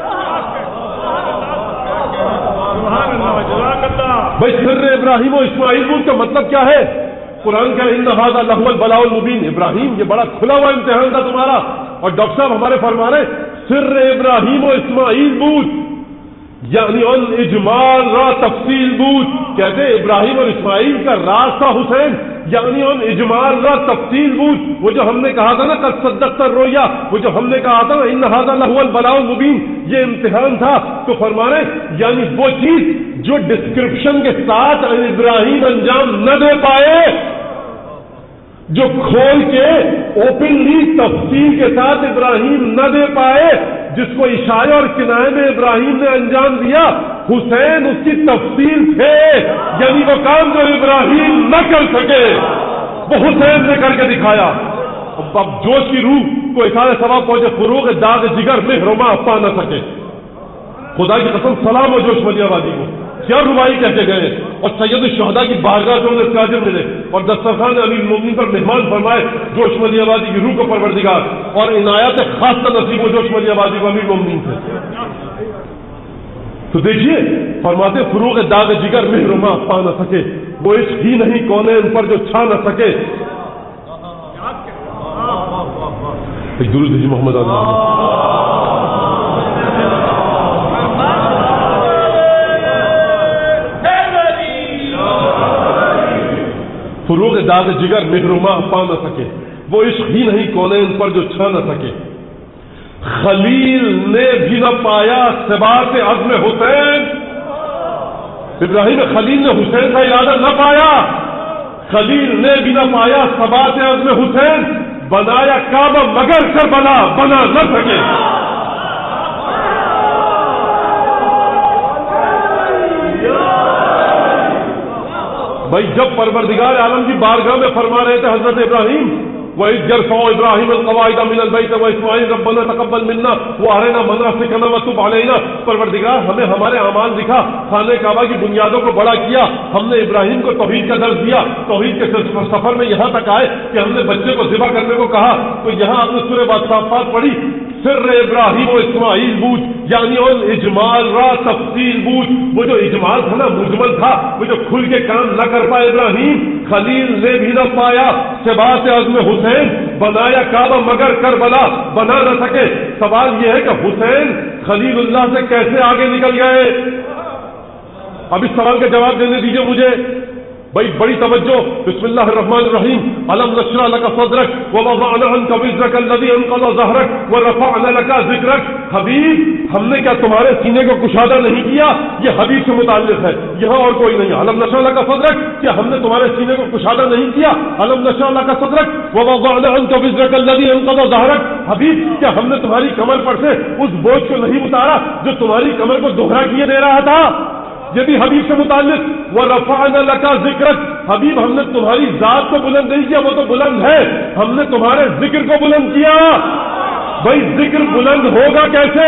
بھائی سر ابراہیم و اسماعیل بود کا مطلب کیا ہے؟ قرآن کہہ ان ھذا لہو البلاء المبین، ابراہیم یہ بڑا کھلا ہوا امتحان تھا تمہارا. اور ڈاکٹر صاحب ہمارے فرما رہے سر ابراہیم و اسماعیل بود یعنی ان اجمال را تفصیل بود. کہتے ابراہیم اور اسماعیل کا راز تھا حسین، یعنی ان اجمال را تفصیل بود. وہ جو ہم نے کہا تھا نا قد صدقت الرؤیا، وہ جو ہم نے کہا تھا نا ان ھذا لہو البلاء المبین، یہ امتحان تھا. تو فرما رہے یعنی وہ چیز جو ڈسکرپشن کے ساتھ ابراہیم انجام نہ دے پائے، جو کھول کے اوپنلی تفصیل کے ساتھ ابراہیم نہ دے پائے، جس کو اشارے اور کنائے میں ابراہیم نے انجام دیا، حسین اس کی تفصیل تھے. یعنی وہ کام جو ابراہیم نہ کر سکے وہ حسین نے کر کے دکھایا. اب جوش کی روح کو اشارے ثواب پہنچے، فروغ داغ جگر میں رما پا نہ سکے. خدا کی قسم سلام و جوش ملی آبادی کو، کیا ربائی کہہ کے گئے. اور سید الشہداء کی بارگاہ جو انہیں تاجر ملے اور دسترخوان امیر المومنین پر مہمان فرمائے جوش ملی آبادی کی روح کو پروردگار، اور عنایت خاص کا نصیب و جوش ملی آبادی کو امیر المومنین سے. تو دیکھیے فرماتے فروغ داغ جگر میں رما پا نہ سکے، وہ عشق ہی نہیں کونے ان پر جو چھا نہ سکے. ایک درود دیجیے محمد اللہ. فروغ داغ جگر مہرما پا نہ سکے، وہ عشق ہی نہیں کونے ان پر جو چھا نہ سکے. خلیل نے بھی نہ پایا ثبات عزم حسین، ابراہیم خلیل نے حسین کا ارادہ نہ پایا، خلیل نے بھی نہ پایا ثبات عزم حسین، بنایا کعبہ مگر کربلا بنا نہ سکے. بھائی جب پروردگار عالم کی بارگاہ میں فرما رہے تھے حضرت ابراہیم وَإِذْ يَرْفَعُ إِبْرَاهِيمُ الْقَوَاعِدَ مِنَ الْبَيْتِ وَإِسْمَاعِيلُ رَبَّنَا تَقَبَّلْ مِنَّا وَأَرِنَا مَنَاسِكَنَا وَتُبْ عَلَيْنَا. پروردگار ہمیں ہمارے اعمال دکھا، خانہ کعبہ کی بنیادوں کو بڑا کیا، ہم نے ابراہیم کو توحید کا درس دیا، توحید کے سفر میں یہاں تک آئے کہ ہم نے بچے کو ذبح کرنے کو کہا. تو یہاں آپ نے سورہ والصافات پڑھی سر ابراہیم و اسماعیل بود یعنی ان اجمال را تفصیل بود. وہ جو اجمال تھا نا، مجمل تھا، وہ جو کھل کے کام نہ کر پائے ابراہیم، خلیل نے بھی نہ پایا ثبات عزم حسین، بنایا کعبہ مگر کربلا بنا نہ سکے. سوال یہ ہے کہ حسین خلیل اللہ سے کیسے آگے نکل گئے؟ اب اس سوال کا جواب دینے دیجیے مجھے. بھائی بڑی توجہ، بسم اللہ الرحمن الرحیم. الم نشرح لک صدرک ووضعنا عنک وزرک الذی انقض ظہرک ورفعنا لک ذکرک. حبیب ہم نے کیا تمہارے سینے کو کشادہ نہیں کیا؟ یہ حبیب سے متعلق ہے، یہاں اور کوئی نہیں. الم نشرح لک صدرک، کیا ہم نے تمہارے سینے کو کشادہ نہیں کیا؟ الم نشرح لک صدرک ووضعنا عنک وزرک الذی انقض ظہرک. حبیب کیا ہم نے تمہاری کمر پر سے اس بوجھ کو نہیں اتارا جو تمہاری کمر کو دوہرا کیے دے رہا تھا؟ یہ بھی حبیب سے متعلق. وَرَفَعْنَا لَكَ ذِكْرَكَ، حبیب ہم نے تمہاری ذات کو بلند نہیں کیا، وہ تو بلند ہے، ہم نے تمہارے ذکر کو بلند کیا. بھائی ذکر بلند ہوگا کیسے؟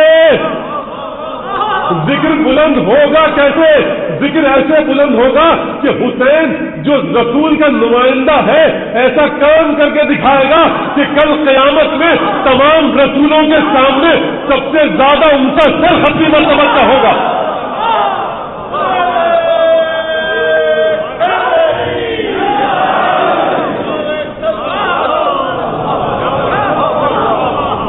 ذکر بلند ہوگا کیسے؟ ذکر ایسے بلند ہوگا کہ حسین جو رسول کا نمائندہ ہے ایسا کام کر کے دکھائے گا کہ کل قیامت میں تمام رسولوں کے سامنے سب سے زیادہ ان کا سر حتمی مرتبہ کا ہوگا.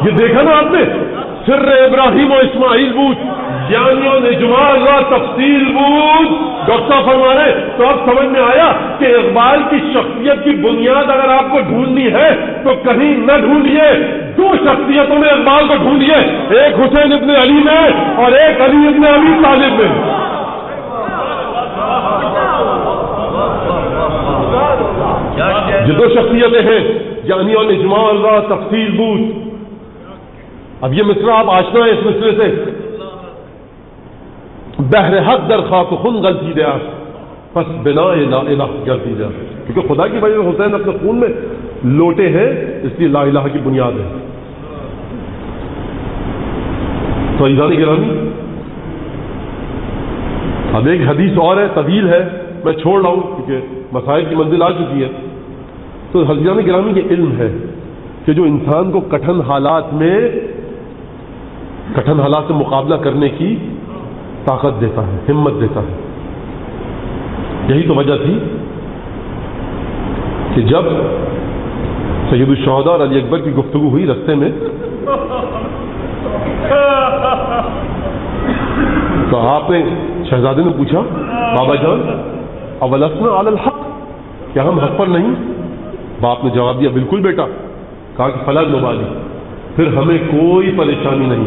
یہ دیکھا نا آپ نے، سر ابراہیم و اسماعیل بود، یعنی نجمال و تفصیل بود. ڈاکٹر صاحب فرما رہے تو اب سمجھ میں آیا کہ اقبال کی شخصیت کی بنیاد اگر آپ کو ڈھونڈنی ہے تو کہیں نہ ڈھونڈیے، دو شخصیتوں میں اقبال کو ڈھونڈیے، ایک حسین ابن علی میں اور ایک علی ابن ابی طالب میں. یہ دو شخصیتیں ہیں، یعنی اور اجمال و تفصیل بود. اب یہ مصرع آپ آشنا ہے اس مصرے سے، بحر حق در خاک و خون غلطی دیا پس بنا لا الہ غلطی دیا، کیونکہ خدا کی وجہ سے حسین اپنے خون میں لوٹے ہیں، اس لیے لا الہ کی بنیاد ہے. تو عزیزان گرامی، اب ایک حدیث اور ہے، طویل ہے، میں چھوڑ رہا ہوں کیونکہ مسائل کی منزل آ چکی ہے. تو عزیزان گرامی یہ علم ہے کہ جو انسان کو کٹھن حالات میں کٹھن حالات سے مقابلہ کرنے کی طاقت دیتا ہے، ہمت دیتا ہے. یہی تو وجہ تھی کہ جب سید الشہداء اور علی اکبر کی گفتگو ہوئی رستے میں، تو آپ نے شہزادے نے پوچھا بابا جان اولسنا علی الحق، کیا ہم حق پر نہیں؟ باپ نے جواب دیا بالکل بیٹا. کہا کہ فلا نبالی، پھر ہمیں کوئی پریشانی نہیں.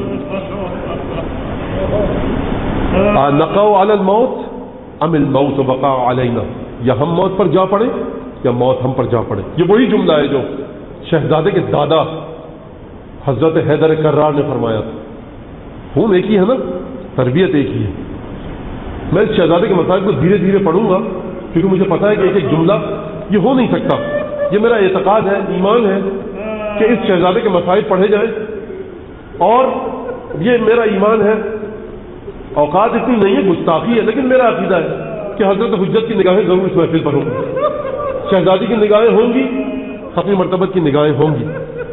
نقوا علی الموت ام الموت بقا علینا، یا ہم موت پر جا پڑے یا موت ہم پر جا پڑے. یہ وہی جملہ ہے جو شہزادے کے دادا حضرت حیدر کرار نے فرمایا تھا. خون ایک ہی ہے نا، تربیت ایک ہی ہے. میں اس شہزادے کے مسائل کو دھیرے دھیرے پڑھوں گا کیونکہ مجھے پتا ہے کہ ایک ایک جملہ یہ ہو نہیں سکتا. یہ میرا اعتقاد ہے، ایمان ہے کہ اس شہزادے کے مسائل پڑھے جائیں، اور یہ میرا ایمان ہے. اوقات اتنی نہیں ہے، گستاخی ہے، لیکن میرا عقیدہ ہے کہ حضرت حجت کی نگاہیں ضرور اس محفل پر ہوں گی. شہزادی کی نگاہیں ہوں گی، ختم مرتبت کی نگاہیں ہوں گی.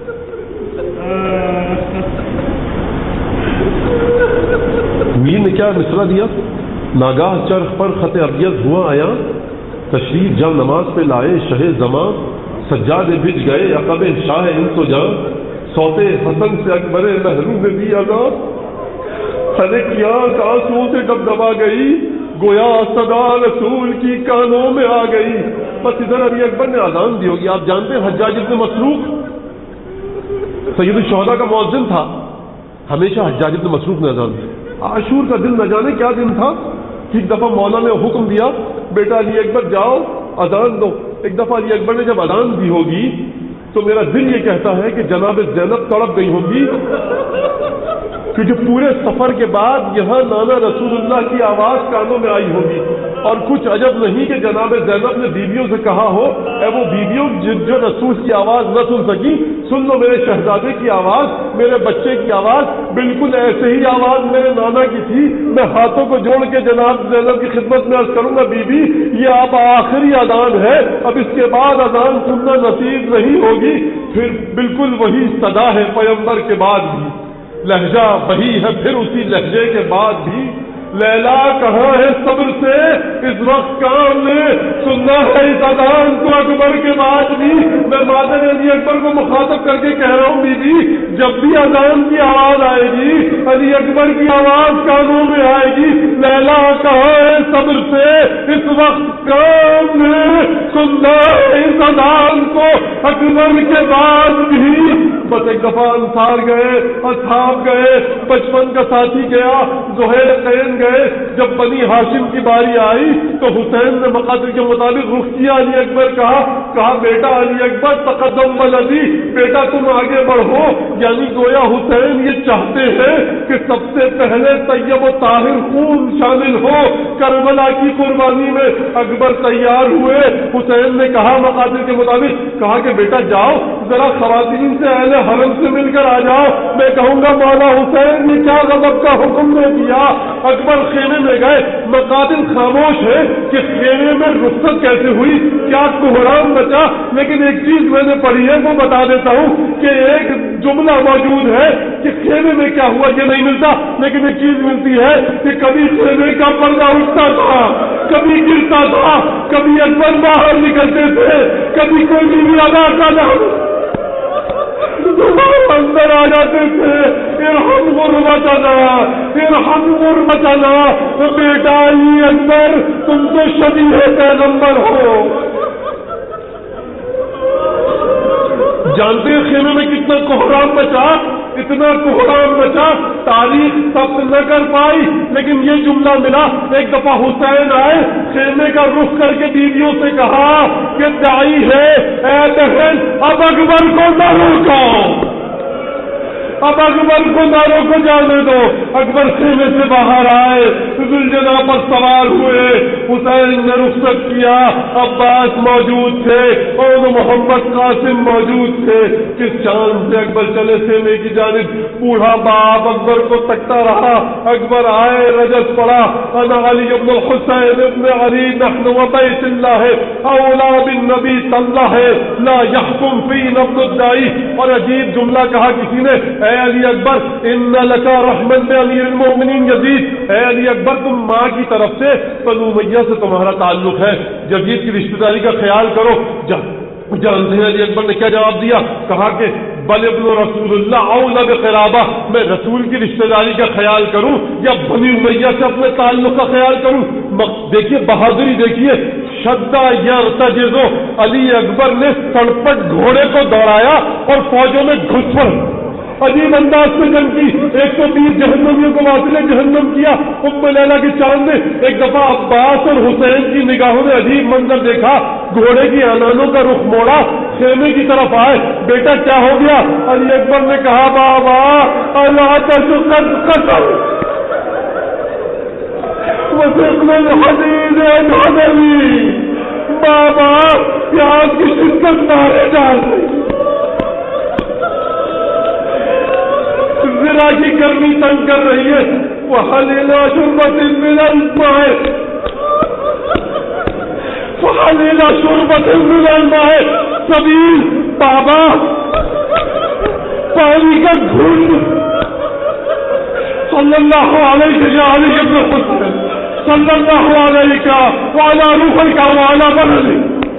میر نے کیا مصرع دیا؟ ناگاہ چرخ پر خط ابیض ہوا آیا، تشریف جا نماز پہ لائے شہ زماں، سجاد بج گئے عقب شاہ ان تو جاں، سوتے حسن سے اکبر محروم بھی آزاد. ارے کیا آنسوؤں سے ڈب دبا گئی، گویا صدا رسول کی کانوں میں آ گئی. بس ادھر علی اکبر نے اذان دی ہوگی. آپ جانتے ہیں حجاج ابن مسروق سید الشہداء کا مؤذن تھا، ہمیشہ حجاج ابن مسروق نے اذان دی. عاشور کا دن نہ جانے کیا دن تھا. ایک دفعہ مولا نے حکم دیا بیٹا علی اکبر جاؤ اذان دو. ایک دفعہ علی اکبر نے جب اذان دی ہوگی تو میرا دل یہ کہتا ہے کہ جناب زینب تڑپ گئی ہوں گی، کیونکہ پورے سفر کے بعد یہاں نانا رسول اللہ کی آواز کانوں میں آئی ہوگی. اور کچھ عجب نہیں کہ جناب زینب نے بیویوں سے کہا ہو اے وہ بیویوں جو رسول کی آواز نہ سن سکی، سن لو میرے شہزادے کی آواز، میرے بچے کی آواز. بالکل ایسے ہی آواز میرے نانا کی تھی. میں ہاتھوں کو جوڑ کے جناب زینب کی خدمت میں عرض کروں گا بی بی یہ آپ آخری اذان ہے، اب اس کے بعد اذان سننا نصیب نہیں ہوگی. پھر بالکل وہی صدا ہے پیغمبر کے بعد بھی، لہجہ وہی ہے پھر اسی لہجے کے بعد بھی. لیلا کہاں ہے صبر سے اس وقت کام نے سننا ہے اس اذان کو اکبر کے بعد بھی. میں مادر علی اکبر کو مخاطب کر کے کہہ رہا ہوں بی بی جب بھی اذان کی آواز آئے گی علی اکبر کی آواز کانوں میں آئے گی. لیلا کہاں ہے صبر سے اس وقت کام نے سننا ہے اس اذان کو اکبر کے بعد بھی. بس ایک دفعہ انصار گئے، اصحاب گئے، بچپن کا ساتھی گیا، زہیر قین گئے. جب بنی ہاشم کی باری آئی تو حسین نے مقادر کے مطابق رخ کیا علی اکبر کہا کہا بیٹا علی اکبر تقدم ولدی، بیٹا تم آگے بڑھو. یعنی گویا حسین یہ چاہتے ہیں کہ سب سے پہلے طیب و طاہر خون شامل ہو کربلا کی قربانی میں. اکبر تیار ہوئے. حسین نے کہا مقادر کے مطابق کہا کہ بیٹا جاؤ ذرا خواتین سے اہل حرم سے مل کر آ جاؤ. میں کہوں گا مولا حسین نے کیا غضب کا حکم نے دیا. اکبر خیمے میں گئے. مقاتل خاموش ہے کہ خیمے میں رخصت کیسے ہوئی، کیا کوہرام بچا. لیکن ایک چیز میں نے پڑھی ہے وہ بتا دیتا ہوں کہ ایک جملہ موجود ہے کہ خیمے میں کیا ہوا یہ نہیں ملتا، لیکن ایک چیز ملتی ہے کہ کبھی خیمے کا پردہ اٹھتا تھا، کبھی گرتا تھا، کبھی اکبر باہر نکلتے تھے، کبھی کوئی بھی ادا کا نام دوبارہ اندر آ جاتے تھے، ارحم غربتنا ارحم غربتنا۔ تو بیٹا علی اکبر تم تو شبیہ پیغمبر ہو، جانتے خیمے میں کتنا کوہرام بچا، اتنا کوہرام بچا تاریخ ثبت نہ کر پائی، لیکن یہ جملہ ملا۔ ایک دفعہ حسین آئے، خیمے کا رخ کر کے بیویوں سے کہا کہ داعی ہے اے بہن، اب اکبر کو نہ روکو، اب اکبر کو ناروں کو جانے دو۔ اکبر خیمے سے باہر آئے، ذوالجناح پر سوار ہوئے، حسین نے رخصت کیا، عباس موجود تھے اور محمد قاسم موجود تھے۔ کس چاند سے اکبر چلے خیمے کی جانب، بوڑھا باپ اکبر کو تکتا رہا۔ اکبر آئے، رجس پڑا، انا علی ابن الحسین ابن علی نحن و بیت اللہ اولا بالنبی صلی اللہ لا یحکم فینا ابن الدائی۔ اور عجیب جملہ کہا کسی نے، اے علی اکبر ان لکا رحمت امیر المومنین یزید، اے علی اکبر تم ماں کی طرف سے بنو امیہ سے تمہارا تعلق ہے، یزید کی رشتہ داری کا خیال کرو۔ جانتے ہیں علی اکبر نے کیا جواب دیا؟ کہا کہ بل ابن رسول اللہ اولا بقرابہ، میں رسول کی رشتہ داری کا خیال کروں یا بنی امیہ سے اپنے تعلق کا خیال کروں؟ دیکھیے بہادری، دیکھیے شدہ یرتجزو، علی اکبر نے سڑپٹ گھوڑے کو دوڑایا اور فوجوں میں گھس پڑ، عجیب انداز سے جنگ کی۔ ایک تو بیس جہنمیوں کو واصل جہنم کیا۔ ام لیلا کی چاند نے ایک دفعہ عباس اور حسین کی نگاہوں نے عجیب منظر دیکھا، گھوڑے کی آنانوں کا رخ موڑا، خیمے کی طرف آئے، بیٹا کیا ہو گیا؟ علی اکبر نے کہا بابا اللہ تشقد قتل وثقل الحدید الحدوی، بابا پیاس کی شدت مارے ڈال رہی، ذرا کی گرمی تنگ کر رہی ہے، وحلیلا شربت من الماء وحلیلا شربت من الماء، سبیل بابا پانی کا گھونٹ، صلی اللہ علیہ علیہ ابن حسین صلی اللہ علیہ کا وعلا روح کا وعلا بلد۔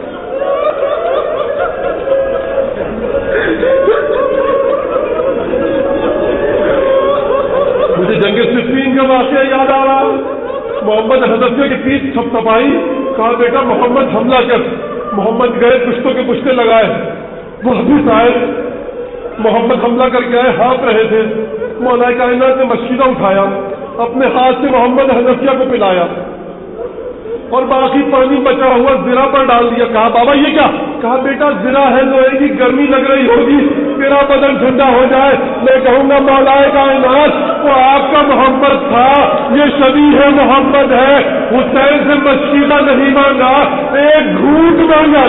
مجھے جنگ صفین کا واقعہ یاد آ رہا، محمد حذفیہ کی پیٹھ تھپ تھپائی، کہا بیٹا محمد حملہ کر۔ محمد گئے، پشتوں کے پشتے لگائے، واپس آئے، محمد حملہ کر کے آئے، ہاتھ رہے تھے، مولا کائنات نے مشکینہ اٹھایا، اپنے ہاتھ سے محمد حذفیہ کو پلایا اور باقی پانی بچا ہوا زرہ پر ڈال دیا۔ کہا بابا یہ کیا؟ کہا بیٹا زرہ ہے، لوہے کی گرمی لگ رہی ہوگی، میرا بدن ٹھنڈا ہو جائے، میں کہوں گا مولا کائنات وہ آپ کا محمد تھا، یہ شبیہ ہے محمد ہے، حسین سے مشکینہ نہیں مانگا، ایک گھونٹ مانگا۔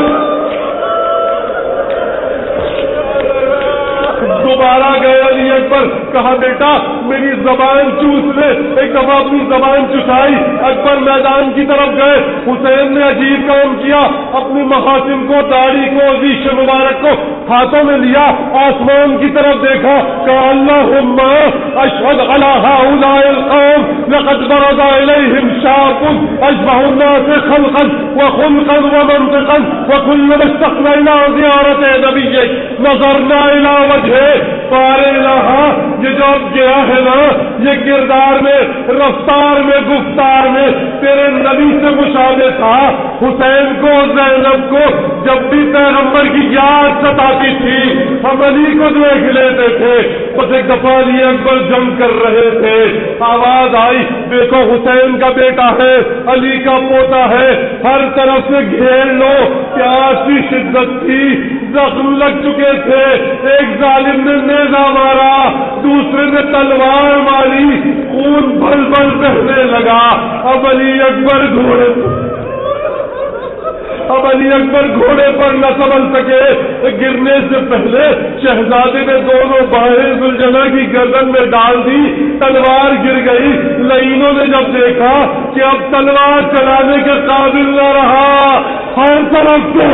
دوبارہ گئے علی اکبر، کہا بیٹا میری زبان چوس لے، ایک دفعہ اپنی زبان چٹائی، اکبر میدان کی طرف گئے، حسین نے عجیب کام کیا، اپنی محاسن کو، داڑھی کو، ریش مبارک کو ہاتھوں میں لیا، آسمان کی طرف دیکھا، کہا اللہم اشہد علی ہؤلاء القوم لقد برز الیہم شاب اشبہ الناس خلقا وخلقا ومنطقا وكلما استقبلنا زیارت نبیک نظرنا الی وجہہ۔ پارے الہا یہ جو اب گیا ہے نا، یہ کردار میں، رفتار میں، گفتار میں تیرے نبی سے مشابہ تھا۔ حسین کو، زینب کو جب بھی پیغمبر کی یاد ستاتی تھی ہم علی کو دیکھ لیتے تھے۔ بس ایک دفعہ علی اکبر جنگ کر رہے تھے، آواز آئی دیکھو حسین کا بیٹا ہے، علی کا پوتا ہے، ہر طرف سے گھیر لو۔ پیاس کی شدت تھی، زخم لگ چکے تھے، ایک ظالم نے نیزہ مارا، دوسرے نے تلوار ماری، خون بھل بھل بہنے لگا۔ اب علی اکبر گھوڑے اب علی اکبر گھوڑے پر نہ سنبھل سکے، گرنے سے پہلے شہزادے نے دونوں باہیں ذوالجناح کی گردن میں ڈال دی، تلوار گر گئی۔ لعینوں نے جب دیکھا کہ اب تلوار چلانے کے قابل نہ رہا، ہر طرف سے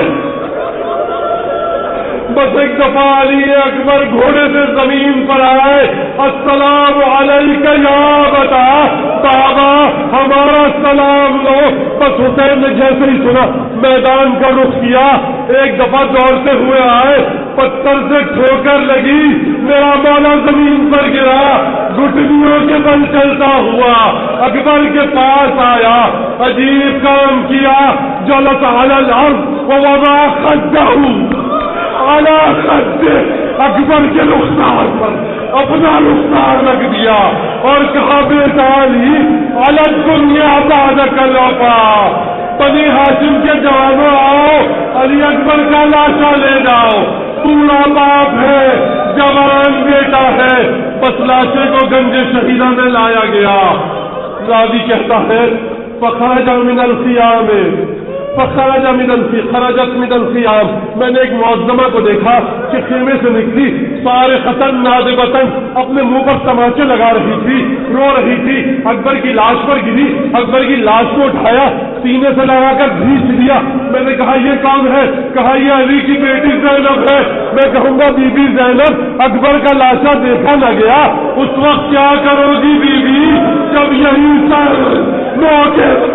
بس ایک دفعہ علی اکبر گھوڑے سے زمین پر آئے، السلام علیک یا بتا، بابا ہمارا سلام لو۔ بس حسین نے جیسے ہی سنا میدان کا رخ کیا، ایک دفعہ دوڑتے ہوئے آئے، پتھر سے ٹھوکر لگی، میرا مولا زمین پر گرا، گھٹنوں کے بل چلتا ہوا اکبر کے پاس آیا، عجیب کام کیا، جلس علی الارض ووضع خدہ علی خدہ، اکبر کے رخسار پر اپنا رخسار رکھ دیا اور کہا بیٹا علی علی الدنیا بعدک الوفا، بنی ہاشم کے جوانوں آؤ، علی اکبر کا لاشا لے جاؤ، بوڑھا باپ ہے، جوان بیٹا ہے، بس لاشے کو گنج شہیدہ میں لایا گیا۔ راوی کہتا ہے فخرج من الخیام فخرج من الخیام خرجت من الخیام، میں نے ایک معظمہ کو دیکھا کہ خیمے سے نکلی، سارے ختن نادبتن اپنے منہ پر تماچے لگا رہی تھی، رو رہی تھی، اکبر کی لاش پر گری، اکبر کی لاش کو اٹھایا، سینے سے لگا کر بھیج دیا۔ میں نے کہا یہ کون ہے؟ کہا یہ علی کی بیٹی زینب ہے۔ میں کہوں گا بی بی زینب، اکبر کا لاشا دیکھا نہ گیا، اس وقت کیا کرو گی بی بی جب یہی سر موقع